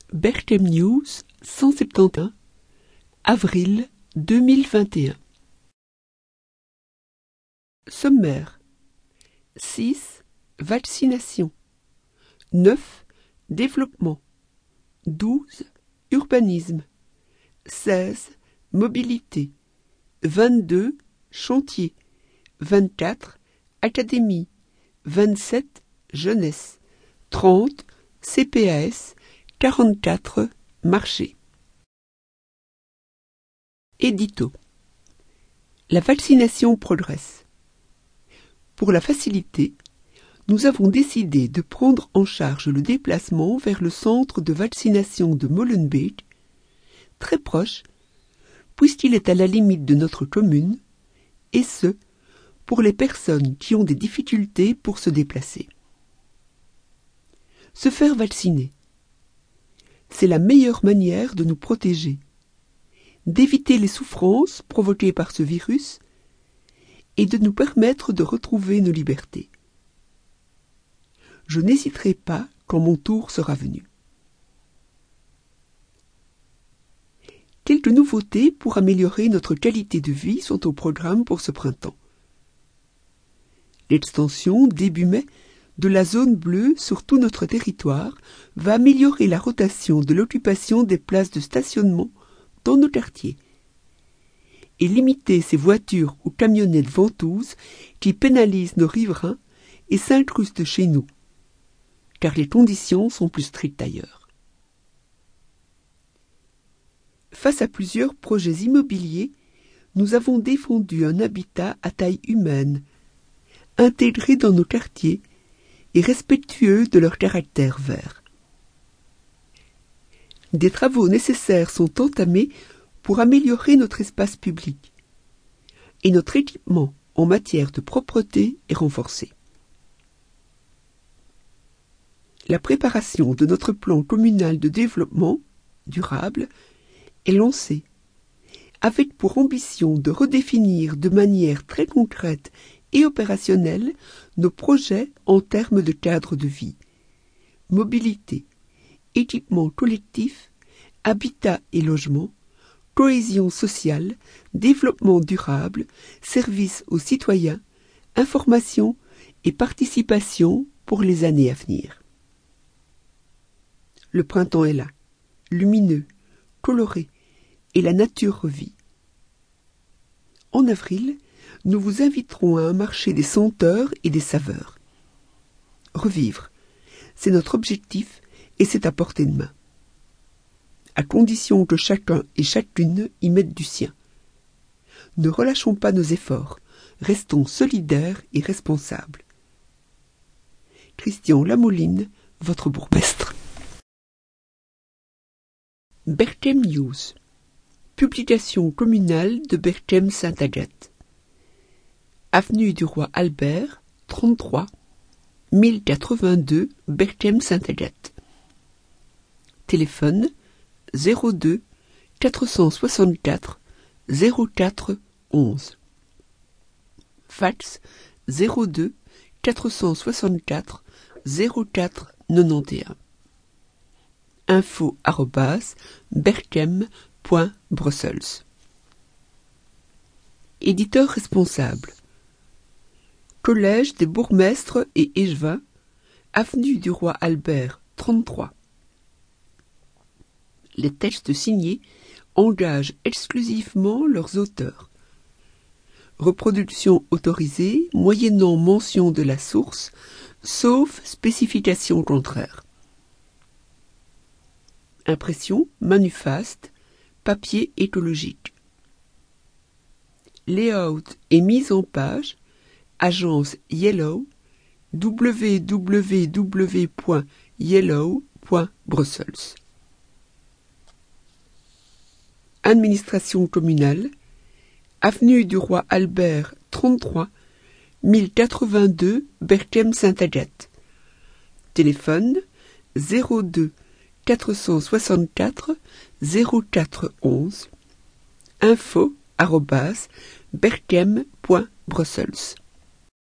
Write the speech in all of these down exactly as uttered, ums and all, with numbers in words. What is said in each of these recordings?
Berchem News cent soixante et onze, avril deux mille vingt et un. Sommaire. six. Vaccination. neuf. Développement. douze. Urbanisme. seize. Mobilité. vingt-deux. Chantier. vingt-quatre. Académie. vingt-sept. Jeunesse. trente. C P A S. quarante-quatre. Marché. Édito. La vaccination progresse. Pour la faciliter, nous avons décidé de prendre en charge le déplacement vers le centre de vaccination de Molenbeek, très proche, puisqu'il est à la limite de notre commune, et ce, pour les personnes qui ont des difficultés pour se déplacer. Se faire vacciner, c'est la meilleure manière de nous protéger, d'éviter les souffrances provoquées par ce virus et de nous permettre de retrouver nos libertés. Je n'hésiterai pas quand mon tour sera venu. Quelques nouveautés pour améliorer notre qualité de vie sont au programme pour ce printemps. L'extension, début mai, de la zone bleue sur tout notre territoire va améliorer la rotation de l'occupation des places de stationnement dans nos quartiers et limiter ces voitures ou camionnettes ventouses qui pénalisent nos riverains et s'incrustent chez nous, car les conditions sont plus strictes ailleurs. Face à plusieurs projets immobiliers, nous avons défendu un habitat à taille humaine, intégré dans nos quartiers et respectueux de leur caractère vert. Des travaux nécessaires sont entamés pour améliorer notre espace public et notre équipement en matière de propreté est renforcé. La préparation de notre plan communal de développement durable est lancée, avec pour ambition de redéfinir de manière très concrète et opérationnelle nos projets en termes de cadre de vie, mobilité, équipement collectif, habitat et logement, cohésion sociale, développement durable, service aux citoyens, information et participation pour les années à venir. Le printemps est là, lumineux, coloré, et la nature revit. En avril, nous vous inviterons à un marché des senteurs et des saveurs. Revivre, c'est notre objectif et c'est à portée de main, à condition que chacun et chacune y mette du sien. Ne relâchons pas nos efforts, restons solidaires et responsables. Christian Lamouline, votre bourgmestre. Berchem News. Publication communale de Berchem-Sainte-Agathe. Avenue du Roi Albert, trente-trois, mille quatre-vingt-deux, Berchem-Sainte-Agathe. Téléphone zéro deux quatre cent soixante-quatre zéro quatre onze. Fax zéro deux quatre cent soixante-quatre zéro quatre quatre-vingt-onze. Info arobase berchem point brussels. Éditeur responsable. Collège des bourgmestres et échevins, avenue du Roi Albert, trente-trois. Les textes signés engagent exclusivement leurs auteurs. Reproduction autorisée moyennant mention de la source, sauf spécification contraire. Impression, manufaste, papier écologique. Layout et mise en page, agence Yellow, w w w point yellow point brussels. Administration communale, avenue du Roi Albert, trente-trois, mille quatre-vingt-deux, Berchem-Sainte-Agathe. Téléphone zéro deux quatre cent soixante-quatre zéro quatre onze. Info arobase berchem point brussels.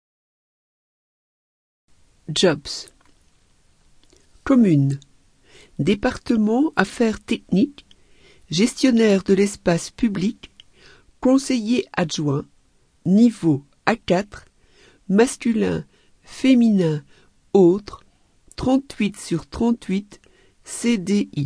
Jobs. Commune. département affaires techniques, gestionnaire de l'espace public, conseiller adjoint, niveau A quatre, masculin, féminin, autre, trente-huit sur trente-huit, C D I.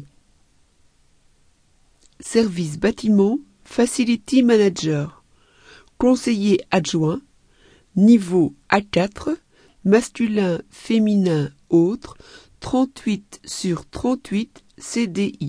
Service bâtiment, Facility Manager, conseiller adjoint, niveau A quatre, masculin, féminin, autre, trente-huit sur trente-huit, C D I.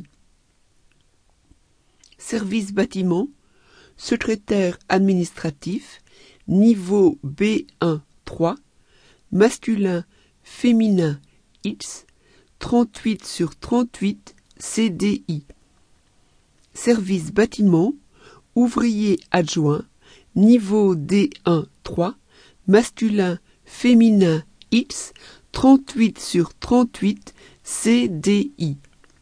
Service bâtiment, secrétaire administratif, niveau B un trois, masculin, féminin, X, trente-huit sur trente-huit, C D I. Service bâtiment, ouvrier adjoint, niveau D un trois, masculin, féminin, X, trente-huit sur trente-huit, C D I.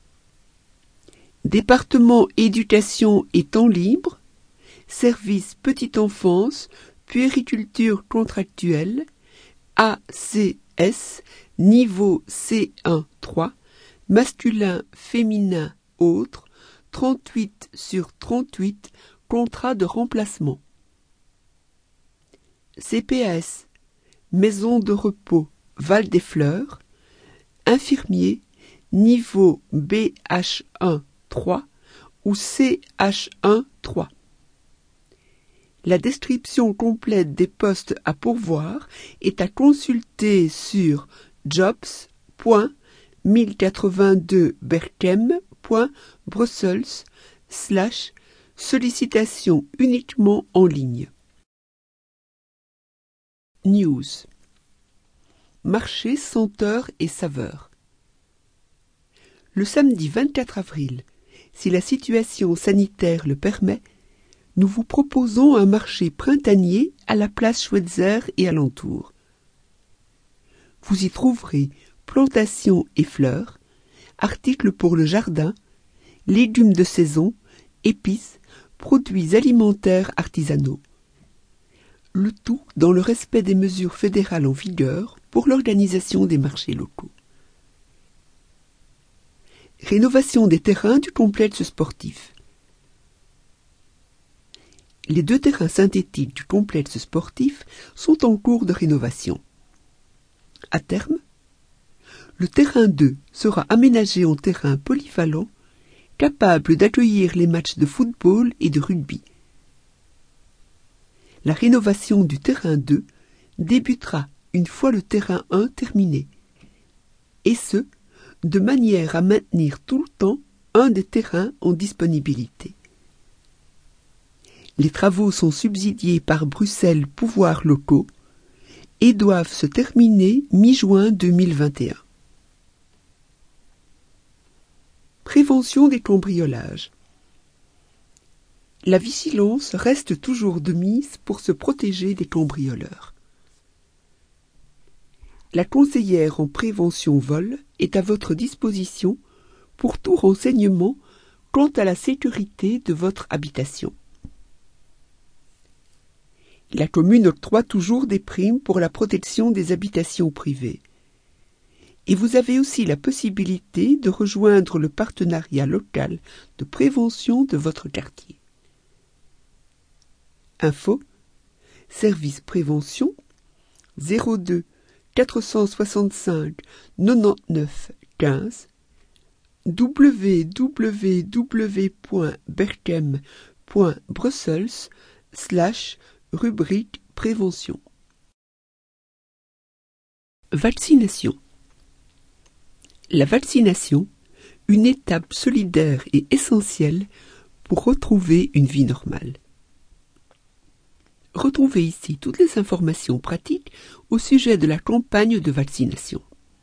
Département éducation et temps libre, service petite enfance, puériculture contractuelle, A C S, niveau C un trois, masculin, féminin, autre, trente-huit sur trente-huit, contrat de remplacement. C P A S, maison de repos, Val des Fleurs, infirmier, niveau B H un trois ou C H un trois. La description complète des postes à pourvoir est à consulter sur jobs point mille quatre-vingt-deux berchem point brussels slash sollicitation uniquement en ligne. News. Marché senteurs et saveurs. Le samedi vingt-quatre avril, si la situation sanitaire le permet, nous vous proposons un marché printanier à la place Schweitzer et alentours. Vous y trouverez plantations et fleurs, articles pour le jardin, légumes de saison, épices, produits alimentaires artisanaux. Le tout dans le respect des mesures fédérales en vigueur pour l'organisation des marchés locaux. Rénovation des terrains du complexe sportif. Les deux terrains synthétiques du complexe sportif sont en cours de rénovation. À terme, le terrain deux sera aménagé en terrain polyvalent, capable d'accueillir les matchs de football et de rugby. La rénovation du terrain deux débutera une fois le terrain un terminé, et ce, de manière à maintenir tout le temps un des terrains en disponibilité. Les travaux sont subsidiés par Bruxelles Pouvoirs locaux et doivent se terminer mi-juin deux mille vingt et un. Prévention des cambriolages. La vigilance reste toujours de mise pour se protéger des cambrioleurs. La conseillère en prévention vol est à votre disposition pour tout renseignement quant à la sécurité de votre habitation. La commune octroie toujours des primes pour la protection des habitations privées. Et vous avez aussi la possibilité de rejoindre le partenariat local de prévention de votre quartier. Info, service prévention, zéro deux quatre cent soixante-cinq quatre-vingt-dix-neuf quinze, w w w point berchem point brussels slash rubrique prévention. Vaccination. La vaccination, une étape solidaire et essentielle pour retrouver une vie normale. Retrouvez ici toutes les informations pratiques au sujet de la campagne de vaccination.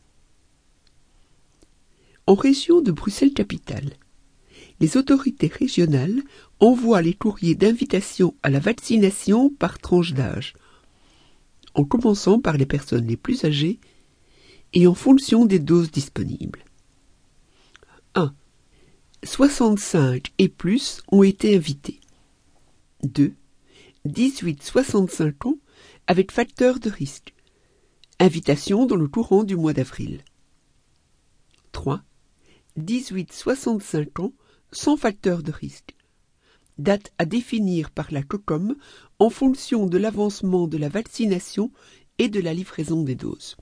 En région de Bruxelles-Capitale, les autorités régionales envoient les courriers d'invitation à la vaccination par tranche d'âge, en commençant par les personnes les plus âgées et en fonction des doses disponibles. un. soixante-cinq et plus ont été invités. deux. dix-huit à soixante-cinq ans avec facteur de risque. Invitation dans le courant du mois d'avril. trois. dix-huit à soixante-cinq ans sans facteur de risque. Date à définir par la COCOM en fonction de l'avancement de la vaccination et de la livraison des doses.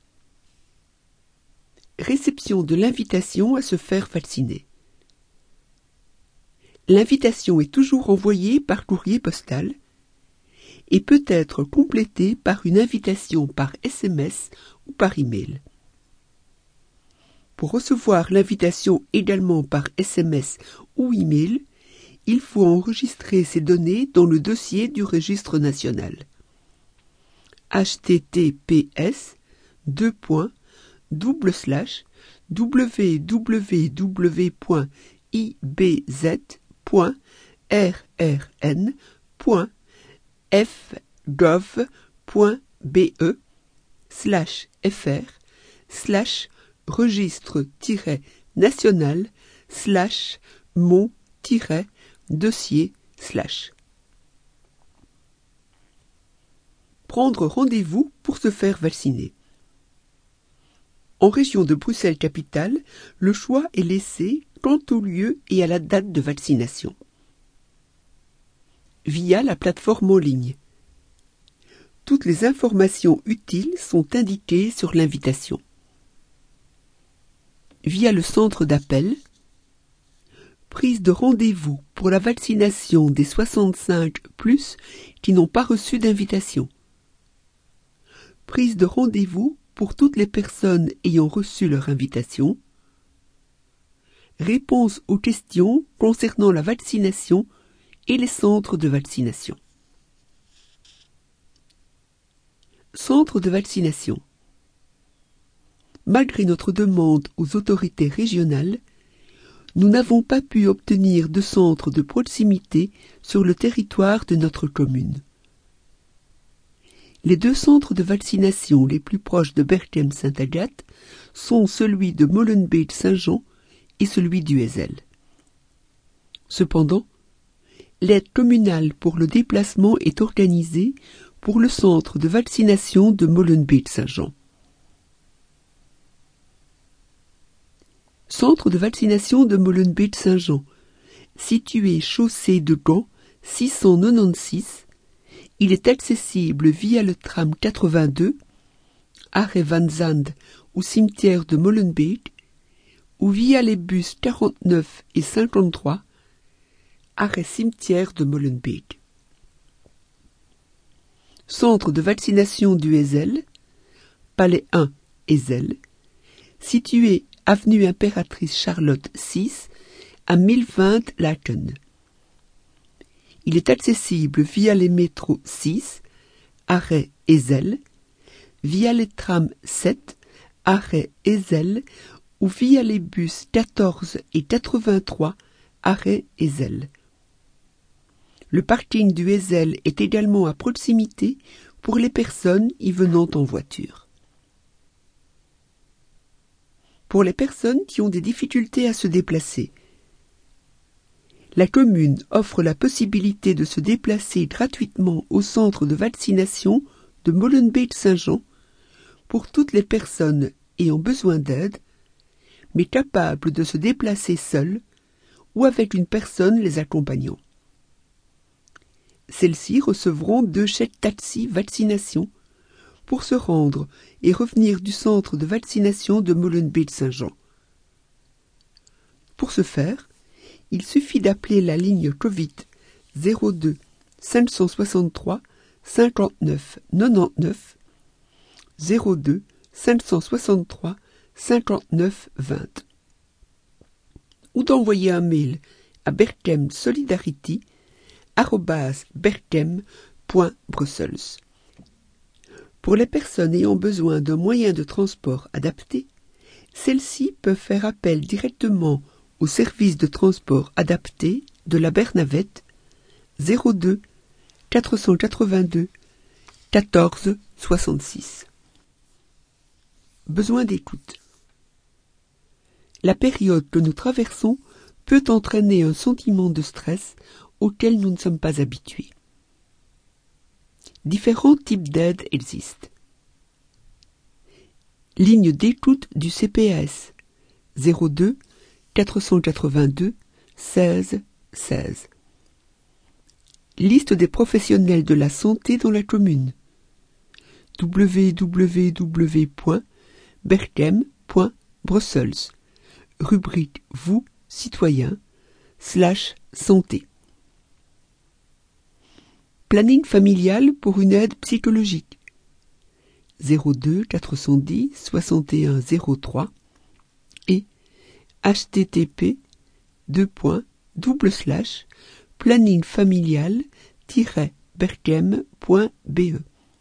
Réception de l'invitation à se faire vacciner. L'invitation est toujours envoyée par courrier postal et peut être complétée par une invitation par S M S ou par email. Pour recevoir l'invitation également par S M S ou email, il faut enregistrer ces données dans le dossier du registre national. H T T P S deux points double slash w w w point i b z point r r n point f gov point b e slash fr slash registre-national slash mon-dossier slash. Prendre rendez-vous pour se faire vacciner. En région de Bruxelles-Capitale, le choix est laissé quant au lieu et à la date de vaccination. Via la plateforme en ligne. Toutes les informations utiles sont indiquées sur l'invitation. Via le centre d'appel, prise de rendez-vous pour la vaccination des soixante-cinq plus qui n'ont pas reçu d'invitation. Prise de rendez-vous pour toutes les personnes ayant reçu leur invitation. Réponse aux questions concernant la vaccination et les centres de vaccination. Centre de vaccination. Malgré notre demande aux autorités régionales, nous n'avons pas pu obtenir de centre de proximité sur le territoire de notre commune. Les deux centres de vaccination les plus proches de Berchem-Sainte-Agathe sont celui de Molenbeek-Saint-Jean et celui d'Uezel. Cependant, l'aide communale pour le déplacement est organisée pour le centre de vaccination de Molenbeek-Saint-Jean. Centre de vaccination de Molenbeek-Saint-Jean, situé chaussée de Gand six cent quatre-vingt-seize, il est accessible via le tram quatre-vingt-deux, arrêt Van Zandt ou cimetière de Molenbeek, ou via les bus quarante-neuf et cinquante-trois, arrêt cimetière de Molenbeek. Centre de vaccination du Ezel, Palais un, Ezel, situé avenue Impératrice Charlotte six, à mille vingt Laken. Il est accessible via les métros six, arrêt Ezel, via les trams sept, arrêt Ezel, ou via les bus quatorze et quatre-vingt-trois, arrêt Ezel. Le parking du Ezel est également à proximité pour les personnes y venant en voiture. Pour les personnes qui ont des difficultés à se déplacer, la commune offre la possibilité de se déplacer gratuitement au centre de vaccination de Molenbeek-Saint-Jean pour toutes les personnes ayant besoin d'aide, mais capables de se déplacer seules ou avec une personne les accompagnant. Celles-ci recevront deux chèques taxi vaccination pour se rendre et revenir du centre de vaccination de Molenbeek-Saint-Jean. Pour ce faire, il suffit d'appeler la ligne Covid zéro deux cinq cent soixante-trois cinquante-neuf quatre-vingt-dix-neuf zéro deux cinq cent soixante-trois cinquante-neuf vingt ou d'envoyer un mail à berchemsolidarity arobase berchem point brussels. Pour les personnes ayant besoin d'un moyen de transport adapté, celles-ci peuvent faire appel directement au service de transport adapté de la Bernavette zéro deux quatre cent quatre-vingt-deux quatorze soixante-six. Besoin d'écoute. La période que nous traversons peut entraîner un sentiment de stress auquel nous ne sommes pas habitués. Différents types d'aides existent. Ligne d'écoute du C P A S zéro deux quatre cent quatre-vingt-deux seize seize. Liste des professionnels de la santé dans la commune. w w w point berchem point brussels. Rubrique Vous, citoyens, slash santé. Planning familial pour une aide psychologique. zéro deux quatre cent dix soixante et un zéro trois et h t t p deux points double slash planning familial tiret berchem point b e.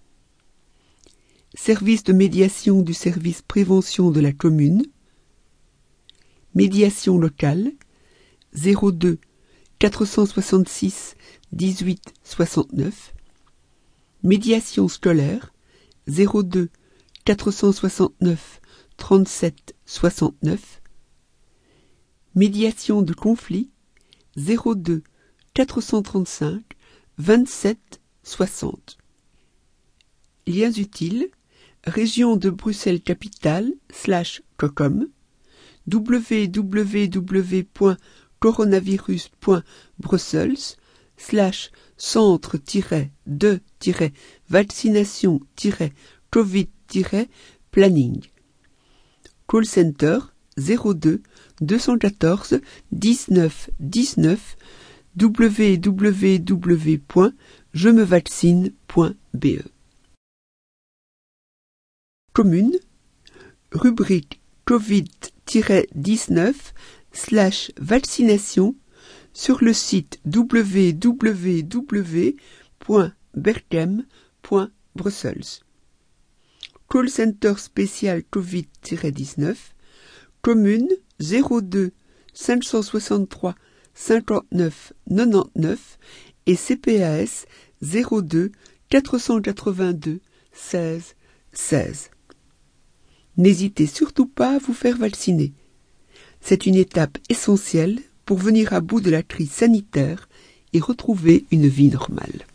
Service de médiation du service prévention de la commune. Médiation locale zéro deux quatre cent soixante-six dix-huit soixante-neuf. Médiation scolaire zéro deux quatre cent soixante-neuf trente-sept soixante-neuf. Médiation de conflit zéro deux quatre cent trente-cinq vingt-sept soixante. Liens utiles région de Bruxelles capitale slash cocom w w w point coronavirus point brussels slash centre de vaccination covid planning. Call center zéro deux deux cent quatorze dix-neuf dix-neuf w w w point je me vaccine point b e. Commune, rubrique covid dix-neuf slash vaccination sur le site w w w point berchem point brussels. Call center spécial covid dix-neuf, commune zéro deux cinq cent soixante-trois cinquante-neuf quatre-vingt-dix-neuf et C P A S zéro deux quatre cent quatre-vingt-deux seize seize. N'hésitez surtout pas à vous faire vacciner. C'est une étape essentielle pour venir à bout de la crise sanitaire et retrouver une vie normale.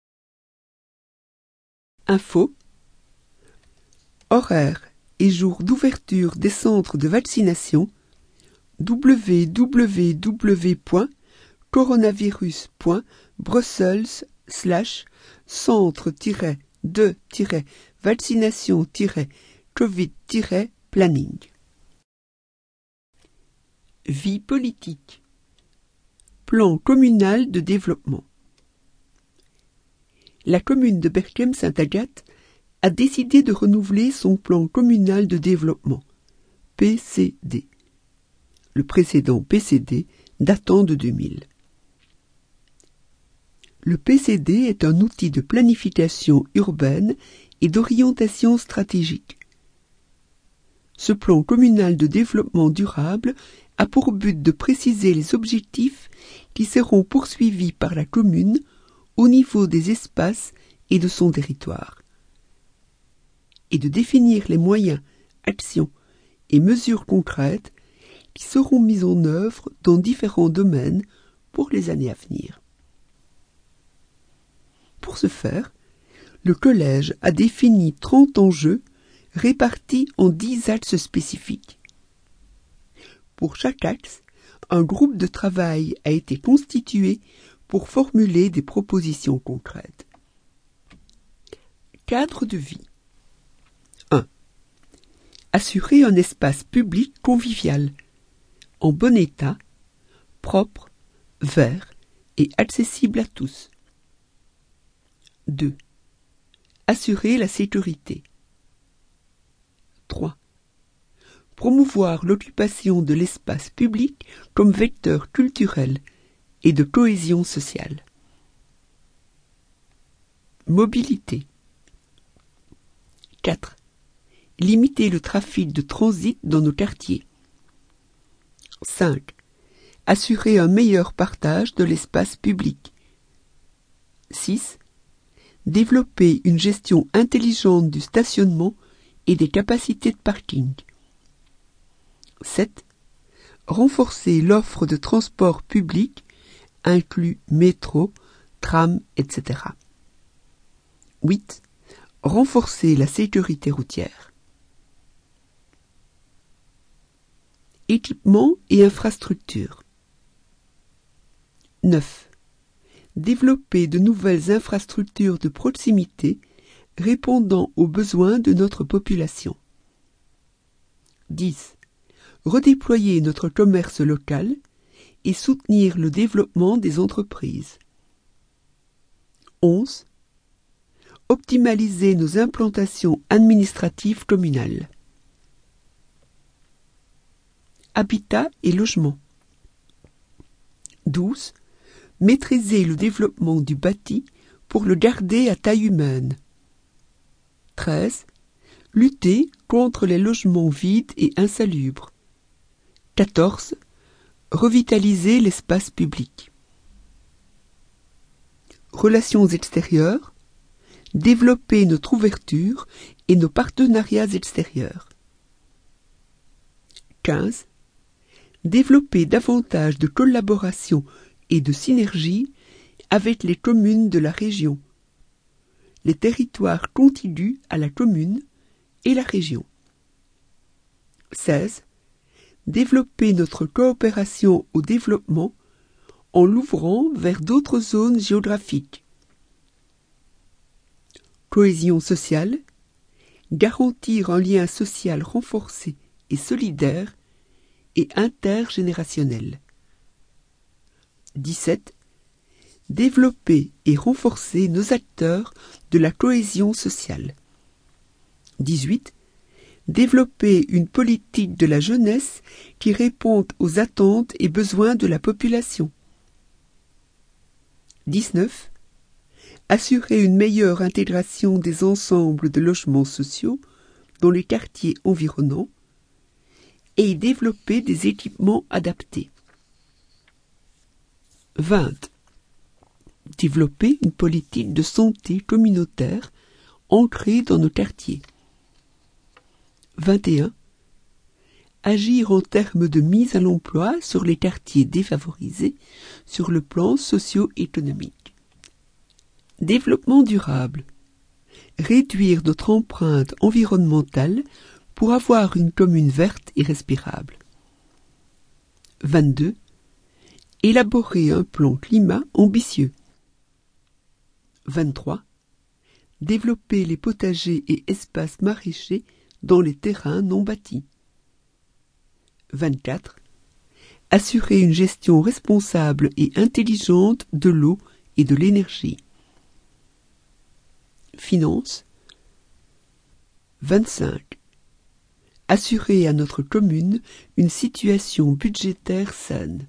Info. Horaires et jours d'ouverture des centres de vaccination w w w point coronavirus point brussels slash centre de vaccination covid planning. Vie politique. Plan communal de développement. La commune de Berchem-Sainte-Agathe a décidé de renouveler son plan communal de développement, P C D. Le précédent P C D datant de deux mille. Le P C D est un outil de planification urbaine et d'orientation stratégique. Ce plan communal de développement durable a pour but de préciser les objectifs qui seront poursuivis par la commune au niveau des espaces et de son territoire, et de définir les moyens, actions et mesures concrètes qui seront mises en œuvre dans différents domaines pour les années à venir. Pour ce faire, le collège a défini trente enjeux répartis en dix axes spécifiques. Pour chaque axe, un groupe de travail a été constitué pour formuler des propositions concrètes. Cadre de vie. un. Assurer un espace public convivial, en bon état, propre, vert et accessible à tous. deux. Assurer la sécurité. trois. Promouvoir l'occupation de l'espace public comme vecteur culturel et de cohésion sociale. Mobilité. quatre. Limiter le trafic de transit dans nos quartiers. cinq. Assurer un meilleur partage de l'espace public. six. Développer une gestion intelligente du stationnement et des capacités de parking. sept. Renforcer l'offre de transport public, inclus métro, tram, et cetera. huit. Renforcer la sécurité routière. Équipements et infrastructures. neuf. Développer de nouvelles infrastructures de proximité répondant aux besoins de notre population. dix. Redéployer notre commerce local et soutenir le développement des entreprises. onze. Optimaliser nos implantations administratives communales. Habitat et logement. douze. Maîtriser le développement du bâti pour le garder à taille humaine. treize. Lutter contre les logements vides et insalubres. quatorze. Revitaliser l'espace public. Relations extérieures. Développer notre ouverture et nos partenariats extérieurs. quinze. Développer davantage de collaboration et de synergie avec les communes de la région, les territoires contigus à la commune et la région. seize. Développer notre coopération au développement en l'ouvrant vers d'autres zones géographiques. Cohésion sociale. Garantir un lien social renforcé et solidaire et intergénérationnel. dix-sept. Développer et renforcer nos acteurs de la cohésion sociale. dix-huit. Développer une politique de la jeunesse qui réponde aux attentes et besoins de la population. dix-neuf. Assurer une meilleure intégration des ensembles de logements sociaux dans les quartiers environnants et y développer des équipements adaptés. vingt. Développer une politique de santé communautaire ancrée dans nos quartiers. vingt et un. Agir en termes de mise à l'emploi sur les quartiers défavorisés sur le plan socio-économique. Développement durable. Réduire notre empreinte environnementale pour avoir une commune verte et respirable. vingt-deux. Élaborer un plan climat ambitieux. vingt-trois. Développer les potagers et espaces maraîchers dans les terrains non bâtis. vingt-quatre. Assurer une gestion responsable et intelligente de l'eau et de l'énergie. Finances. vingt-cinq. Assurer à notre commune une situation budgétaire saine.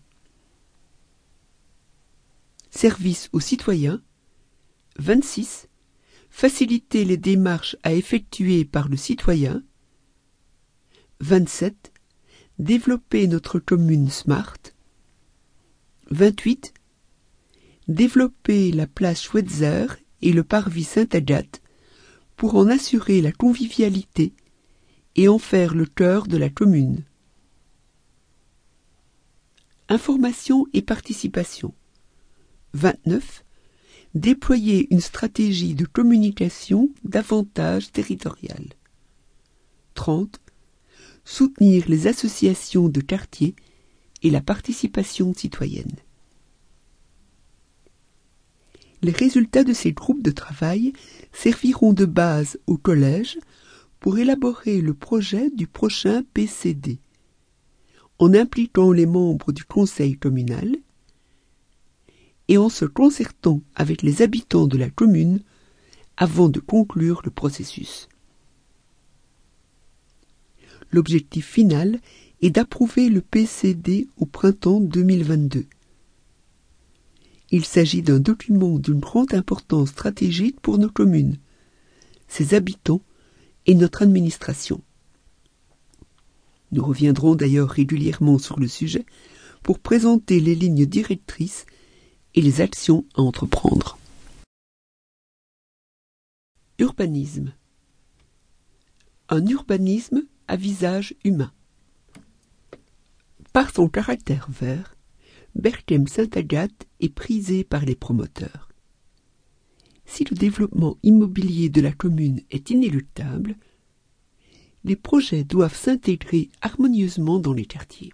Service aux citoyens. vingt-six. Faciliter les démarches à effectuer par le citoyen. vingt-sept. Développer notre commune smart. vingt-huit. Développer la place Schweitzer et le parvis Sainte-Agathe pour en assurer la convivialité et en faire le cœur de la commune. Information et participation. vingt-neuf. Déployer une stratégie de communication davantage territoriale. trente. Soutenir les associations de quartier et la participation citoyenne. Les résultats de ces groupes de travail serviront de base au collège pour élaborer le projet du prochain P C D, en impliquant les membres du conseil communal et en se concertant avec les habitants de la commune avant de conclure le processus. L'objectif final est d'approuver le P C D au printemps deux mille vingt-deux. Il s'agit d'un document d'une grande importance stratégique pour nos communes, ses habitants et notre administration. Nous reviendrons d'ailleurs régulièrement sur le sujet pour présenter les lignes directrices et les actions à entreprendre. Urbanisme. Un urbanisme à visage humain. Par son caractère vert, Berchem-Sainte-Agathe est prisé par les promoteurs. Si le développement immobilier de la commune est inéluctable, les projets doivent s'intégrer harmonieusement dans les quartiers.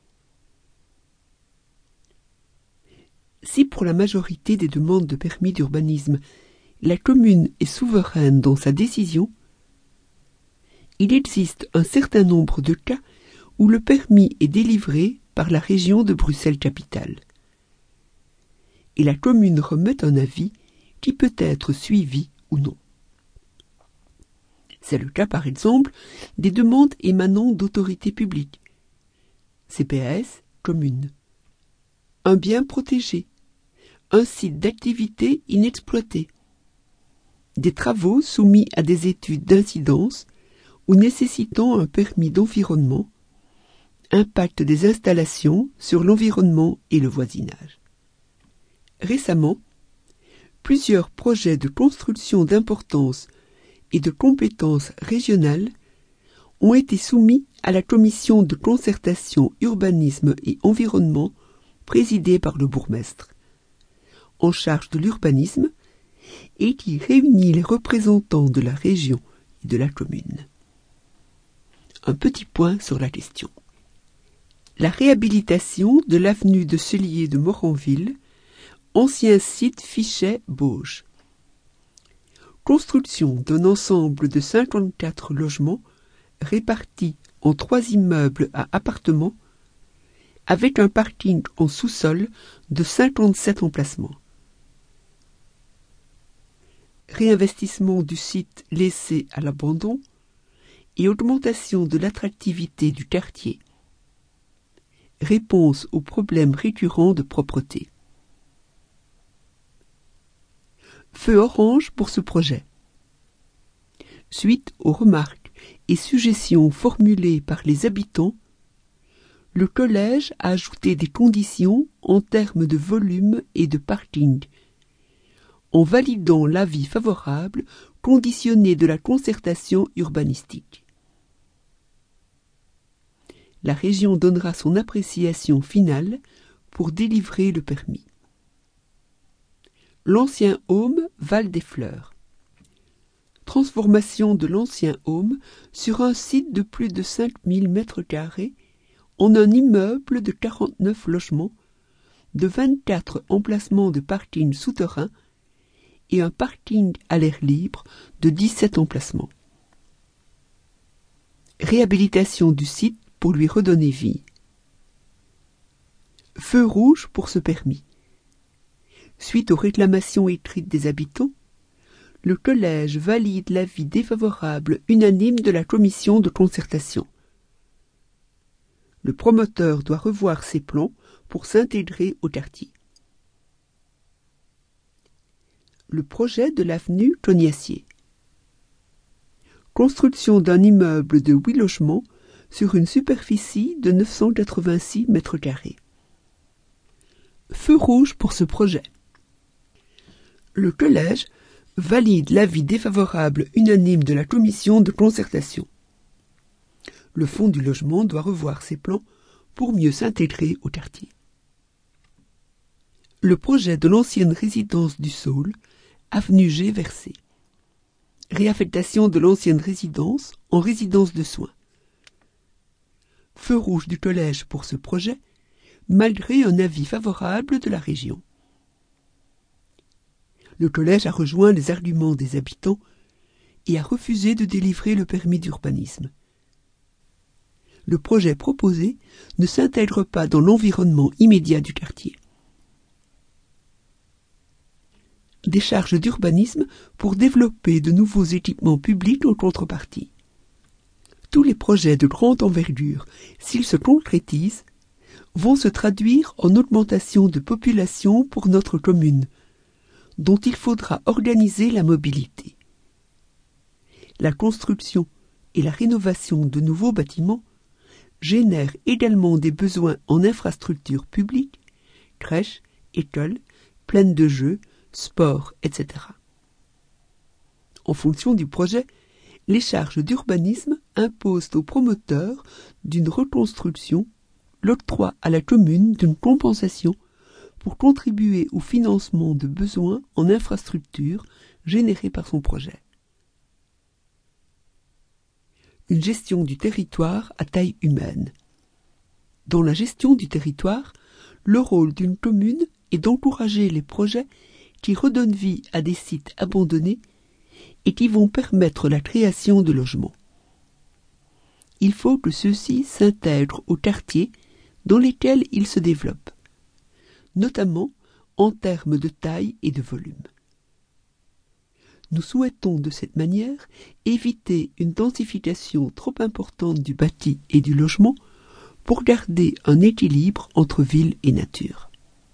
Si pour la majorité des demandes de permis d'urbanisme, la commune est souveraine dans sa décision, il existe un certain nombre de cas où le permis est délivré par la région de Bruxelles-Capitale. Et la commune remet un avis qui peut être suivi ou non. C'est le cas par exemple des demandes émanant d'autorités publiques. C P A S, commune. Un bien protégé. Un site d'activité inexploité. Des travaux soumis à des études d'incidence ou nécessitant un permis d'environnement. Impact des installations sur l'environnement et le voisinage. Récemment, plusieurs projets de construction d'importance et de compétences régionales ont été soumis à la commission de concertation urbanisme et environnement présidée par le bourgmestre, en charge de l'urbanisme et qui réunit les représentants de la région et de la commune. Un petit point sur la question. La réhabilitation de l'avenue de Cellier de Moranville, ancien site Fichet-Bauge. Construction d'un ensemble de cinquante-quatre logements répartis en trois immeubles à appartements avec un parking en sous-sol de cinquante-sept emplacements. Réinvestissement du site laissé à l'abandon et augmentation de l'attractivité du quartier. Réponse aux problèmes récurrents de propreté. Feu orange pour ce projet. Suite aux remarques et suggestions formulées par les habitants, le collège a ajouté des conditions en termes de volume et de parking, en validant l'avis favorable conditionné de la concertation urbanistique. La région donnera son appréciation finale pour délivrer le permis. L'ancien Home Val des Fleurs. Transformation de l'ancien Home sur un site de plus de cinq mille mètres carrés en un immeuble de quarante-neuf logements, de vingt-quatre emplacements de parking souterrain et un parking à l'air libre de dix-sept emplacements. Réhabilitation du site pour lui redonner vie. Feu rouge pour ce permis. Suite aux réclamations écrites des habitants, le collège valide l'avis défavorable unanime de la commission de concertation. Le promoteur doit revoir ses plans pour s'intégrer au quartier. Le projet de l'avenue Cognassier. Construction d'un immeuble de huit logements sur une superficie de neuf cent quatre-vingt-six mètres carrés. Feu rouge pour ce projet. Le collège valide l'avis défavorable unanime de la commission de concertation. Le fonds du logement doit revoir ses plans pour mieux s'intégrer au quartier. Le projet de l'ancienne résidence du Saule, avenue G. Versé. Réaffectation de l'ancienne résidence en résidence de soins. Feu rouge du collège pour ce projet, malgré un avis favorable de la région. Le collège a rejoint les arguments des habitants et a refusé de délivrer le permis d'urbanisme. Le projet proposé ne s'intègre pas dans l'environnement immédiat du quartier. Des charges d'urbanisme pour développer de nouveaux équipements publics en contrepartie. Tous les projets de grande envergure, s'ils se concrétisent, vont se traduire en augmentation de population pour notre commune, dont il faudra organiser la mobilité. La construction et la rénovation de nouveaux bâtiments génèrent également des besoins en infrastructures publiques, crèches, écoles, plaines de jeux, sport, et cetera. En fonction du projet, les charges d'urbanisme imposent aux promoteurs d'une reconstruction l'octroi à la commune d'une compensation pour contribuer au financement de besoins en infrastructures générés par son projet. une gestion du territoire à taille humaine. Dans la gestion du territoire, le rôle d'une commune est d'encourager les projets qui redonnent vie à des sites abandonnés et qui vont permettre la création de logements. Il faut que ceux-ci s'intègrent aux quartiers dans lesquels ils se développent, notamment en termes de taille et de volume. Nous souhaitons de cette manière éviter une densification trop importante du bâti et du logement pour garder un équilibre entre ville et nature.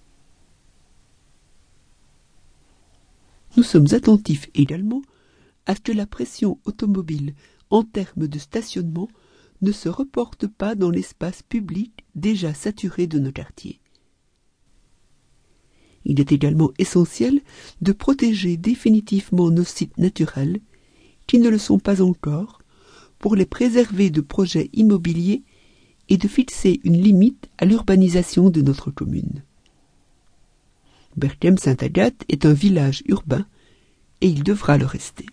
Nous sommes attentifs également à ce que la pression automobile en termes de stationnement ne se reporte pas dans l'espace public déjà saturé de nos quartiers. Il est également essentiel de protéger définitivement nos sites naturels, qui ne le sont pas encore, pour les préserver de projets immobiliers et de fixer une limite à l'urbanisation de notre commune. Berchem-Sainte-Agathe est un village urbain et il devra le rester.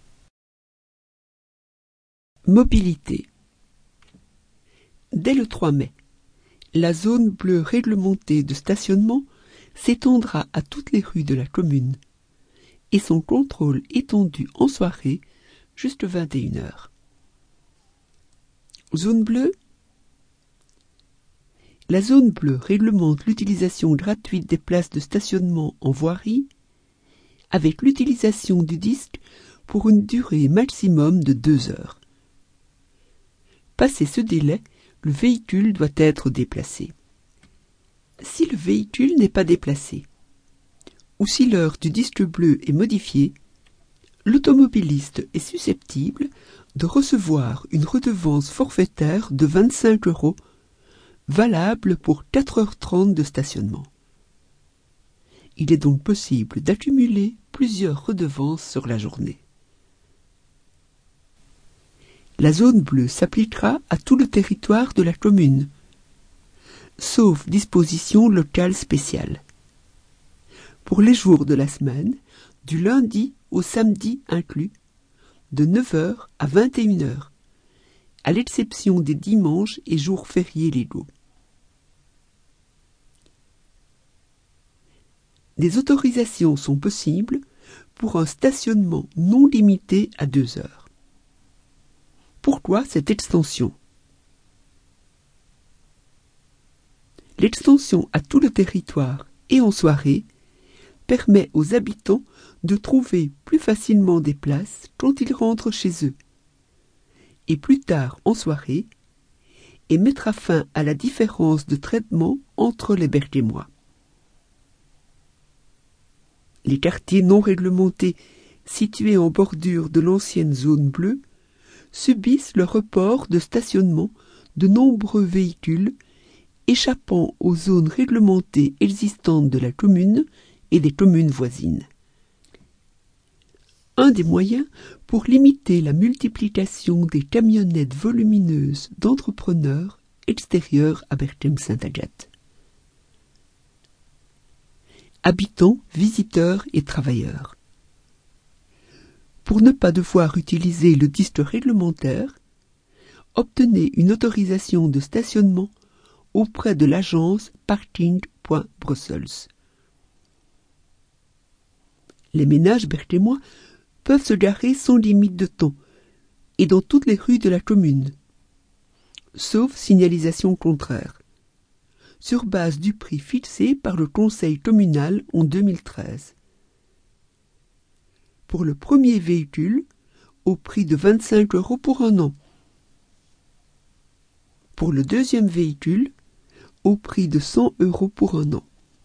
Mobilité. Dès le trois mai, la zone bleue réglementée de stationnement s'étendra à toutes les rues de la commune et son contrôle étendu en soirée jusqu'à vingt et une heures. Zone bleue. La zone bleue réglemente l'utilisation gratuite des places de stationnement en voirie avec l'utilisation du disque pour une durée maximum de deux heures. Passé ce délai, le véhicule doit être déplacé. Si le véhicule n'est pas déplacé, ou si l'heure du disque bleu est modifiée, l'automobiliste est susceptible de recevoir une redevance forfaitaire de vingt-cinq euros valable pour quatre heures trente de stationnement. Il est donc possible d'accumuler plusieurs redevances sur la journée. La zone bleue s'appliquera à tout le territoire de la commune, sauf dispositions locales spéciales. Pour les jours de la semaine, du lundi au samedi inclus, de neuf heures à vingt et une heures, à l'exception des dimanches et jours fériés légaux. Des autorisations sont possibles pour un stationnement non limité à deux heures. Pourquoi cette extension ? L'extension à tout le territoire et en soirée permet aux habitants de trouver plus facilement des places quand ils rentrent chez eux, et plus tard en soirée, et mettra fin à la différence de traitement entre les Berchémois. Les quartiers non réglementés situés en bordure de l'ancienne zone bleue subissent le report de stationnement de nombreux véhicules échappant aux zones réglementées existantes de la commune et des communes voisines. Un des moyens pour limiter la multiplication des camionnettes volumineuses d'entrepreneurs extérieurs à Berchem-Sainte-Agathe. Habitants, visiteurs et travailleurs. Pour ne pas devoir utiliser le disque réglementaire, obtenez une autorisation de stationnement auprès de l'agence parking point brussels. Les ménages berchémois peuvent se garer sans limite de temps et dans toutes les rues de la commune, sauf signalisation contraire, sur base du prix fixé par le conseil communal en deux mille treize. Pour le premier véhicule, au prix de vingt-cinq euros pour un an. Pour le deuxième véhicule, au prix de cent euros pour un an.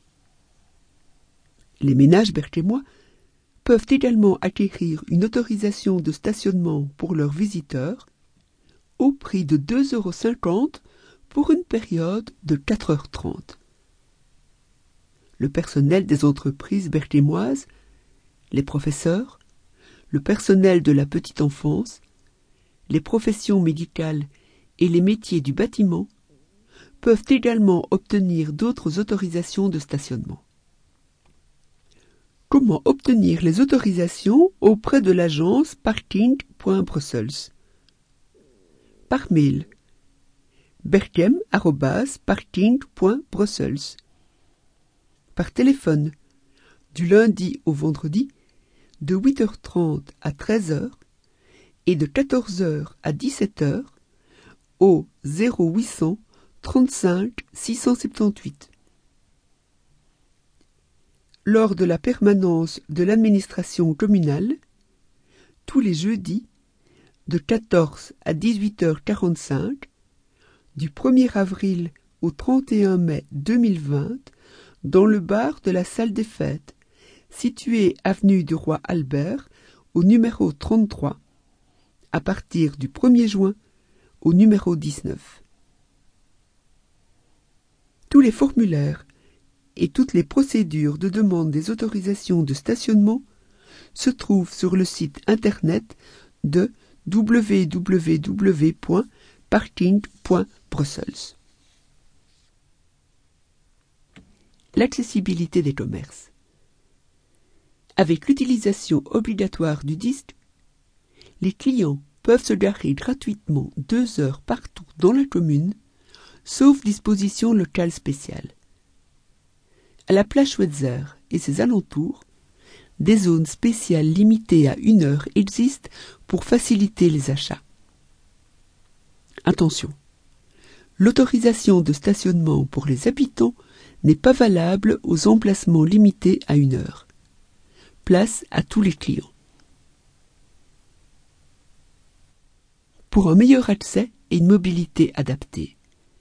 Les ménages berchémois peuvent également acquérir une autorisation de stationnement pour leurs visiteurs au prix de deux euros cinquante pour une période de quatre heures trente. Le personnel des entreprises berchémoises, les professeurs, le personnel de la petite enfance, les professions médicales et les métiers du bâtiment peuvent également obtenir d'autres autorisations de stationnement. Comment obtenir les autorisations auprès de l'agence parking point brussels ? par mail berchem arobase parking point brussels, par téléphone du lundi au vendredi de huit heures trente à treize heures et de quatorze heures à dix-sept heures au zéro huit cents trente-cinq six cent soixante-dix-huit. Lors de la permanence de l'administration communale, tous les jeudis, de quatorze à dix-huit heures quarante-cinq, du premier avril au trente et un mai deux mille vingt, dans le bar de la salle des fêtes, situé avenue du Roi Albert, au numéro trente-trois, à partir du premier juin au numéro dix-neuf. Tous les formulaires et toutes les procédures de demande des autorisations de stationnement se trouvent sur le site internet de w w w point parking point brussels. L'accessibilité des commerces. Avec l'utilisation obligatoire du D I S C, les clients peuvent se garer gratuitement deux heures partout dans la commune, sauf disposition locale spéciale. À la plage Schweitzer et ses alentours, des zones spéciales limitées à une heure existent pour faciliter les achats. Attention, l'autorisation de stationnement pour les habitants n'est pas valable aux emplacements limités à une heure. Place à tous les clients. Pour un meilleur accès et une mobilité adaptée.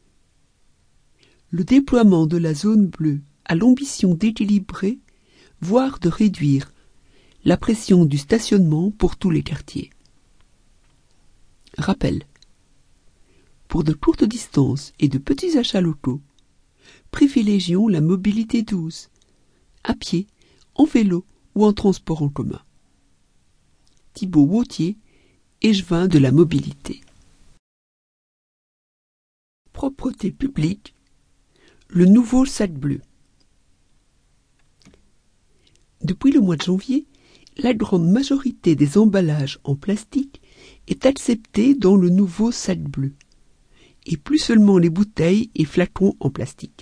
Le déploiement de la zone bleue a l'ambition d'équilibrer, voire de réduire, la pression du stationnement pour tous les quartiers. Rappel. Pour de courtes distances et de petits achats locaux, privilégions la mobilité douce, à pied, en vélo ou en transport en commun. Thibaut Wautier, échevin de la mobilité. Propreté publique, le nouveau sac bleu. Depuis le mois de janvier, la grande majorité des emballages en plastique est acceptée dans le nouveau sac bleu, et plus seulement les bouteilles et flacons en plastique.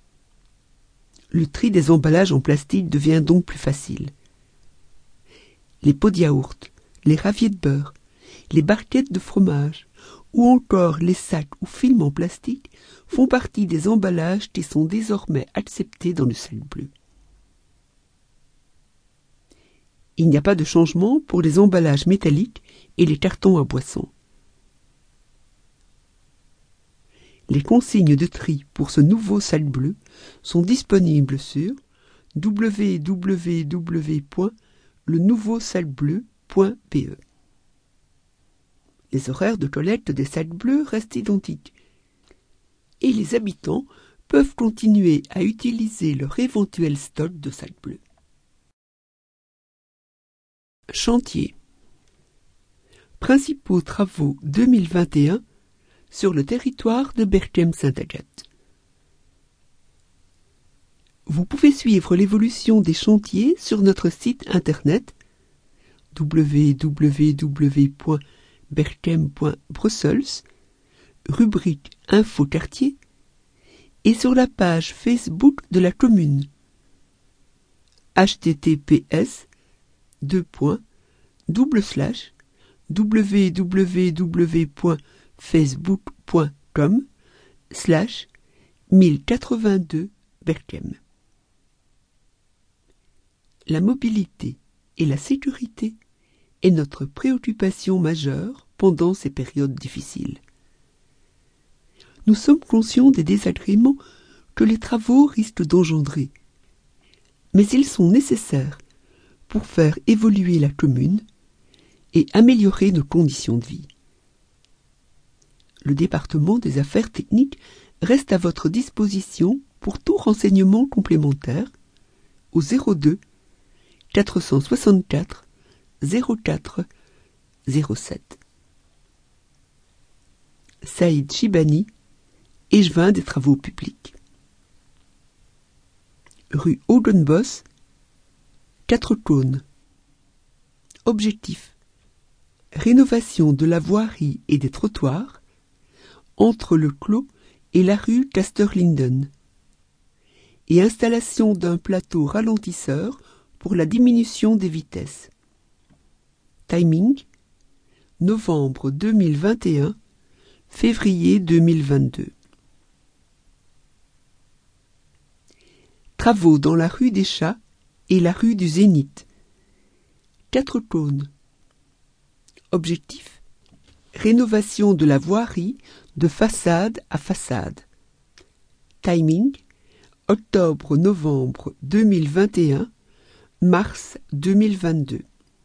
Le tri des emballages en plastique devient donc plus facile. Les pots de yaourt, les raviers de beurre, les barquettes de fromage ou encore les sacs ou films en plastique font partie des emballages qui sont désormais acceptés dans le sac bleu. Il n'y a pas de changement pour les emballages métalliques et les cartons à boissons. Les consignes de tri pour ce nouveau sac bleu sont disponibles sur w w w point le nouveau sac bleu point b e. Les horaires de collecte des sacs bleus restent identiques et les habitants peuvent continuer à utiliser leur éventuel stock de sacs bleus. Chantier. Principaux travaux deux mille vingt et un sur le territoire de Berchem-Saint-Agathe. Vous pouvez suivre l'évolution des chantiers sur notre site internet w w w point berchem point brussels, rubrique Info quartier, et sur la page Facebook de la commune. h t t p s deux points double slash w w w point facebook point com slash mille quatre-vingt-deux Berchem. La mobilité et la sécurité est notre préoccupation majeure pendant ces périodes difficiles. Nous sommes conscients des désagréments que les travaux risquent d'engendrer, mais ils sont nécessaires pour faire évoluer la commune et améliorer nos conditions de vie. Le département des affaires techniques reste à votre disposition pour tout renseignement complémentaire au zéro deux quatre cent soixante-quatre zéro quatre zéro sept. Saïd Chibani, échevin des travaux publics. Rue Augenboss, Quatre Cônes. Objectif: rénovation de la voirie et des trottoirs entre le clos et la rue Casterlinden, et installation d'un plateau ralentisseur pour la diminution des vitesses. Timing novembre deux mille vingt et un, février deux mille vingt-deux. Travaux dans la rue des Chats et la rue du Zénith. Quatre cônes. Objectif: rénovation de la voirie de façade à façade. Timing: octobre-novembre deux mille vingt et un, mars deux mille vingt-deux.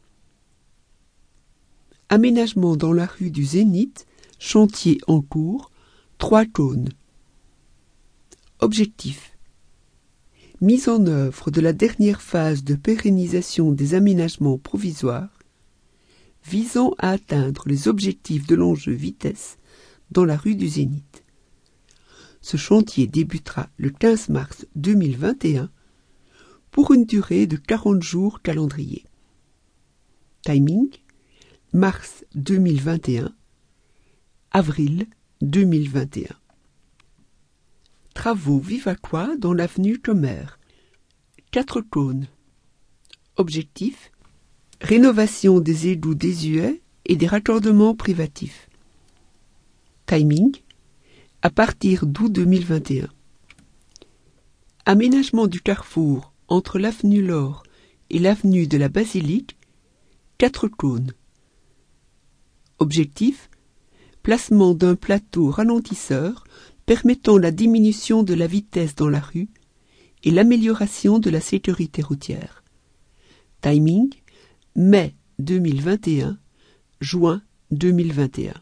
Aménagement dans la rue du Zénith, chantier en cours, trois cônes. Objectif: mise en œuvre de la dernière phase de pérennisation des aménagements provisoires visant à atteindre les objectifs de l'enjeu vitesse dans la rue du Zénith. Ce chantier débutera le quinze mars deux mille vingt et un pour une durée de quarante jours calendrier. Timing: mars deux mille vingt et un, avril deux mille vingt et un. Travaux Vivaquois dans l'avenue Comer. Quatre cônes. Objectif: rénovation des égouts désuets et des raccordements privatifs. Timing: à partir d'août deux mille vingt et un. Aménagement du carrefour entre l'avenue Laure et l'avenue de la Basilique. Quatre cônes. Objectif: placement d'un plateau ralentisseur permettant la diminution de la vitesse dans la rue et l'amélioration de la sécurité routière. Timing: mai deux mille vingt et un, juin deux mille vingt et un.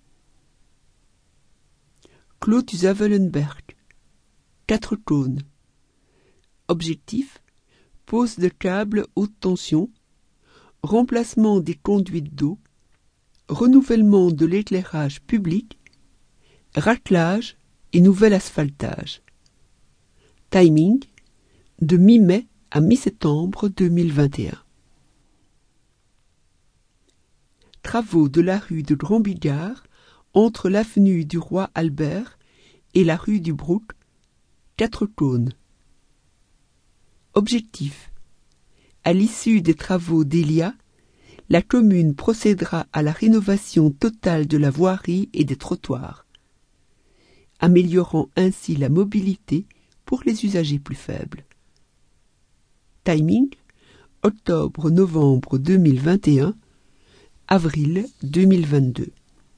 Clos du Zavelenberg. Quatre cônes. Objectif: pose de câbles haute tension, remplacement des conduites d'eau, renouvellement de l'éclairage public, raclage et nouvel asphaltage. Timing: de mi-mai à mi-septembre deux mille vingt et un. Travaux de la rue de Grand Bigard entre l'avenue du Roi Albert et la rue du Brook. Quatre cônes. Objectif: à l'issue des travaux d'Elia, la commune procédera à la rénovation totale de la voirie et des trottoirs, améliorant ainsi la mobilité pour les usagers plus faibles. Timing: octobre-novembre deux mille vingt et un, avril deux mille vingt-deux.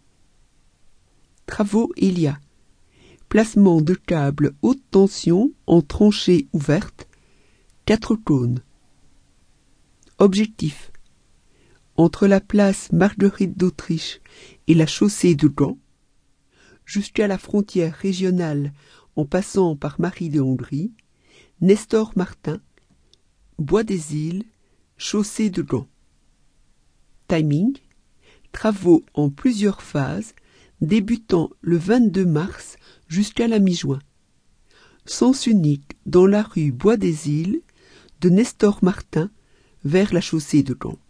Travaux Elia. Placement de câbles haute tension en tranchées ouvertes. Quatre cônes. Objectif: entre la place Marguerite d'Autriche et la chaussée de Gand, jusqu'à la frontière régionale en passant par Marie de Hongrie, Nestor Martin, Bois des Îles, chaussée de Gand. Timing: travaux en plusieurs phases débutant le vingt-deux mars jusqu'à la mi-juin. Sens unique dans la rue Bois des Îles de Nestor Martin vers la chaussée de Gand.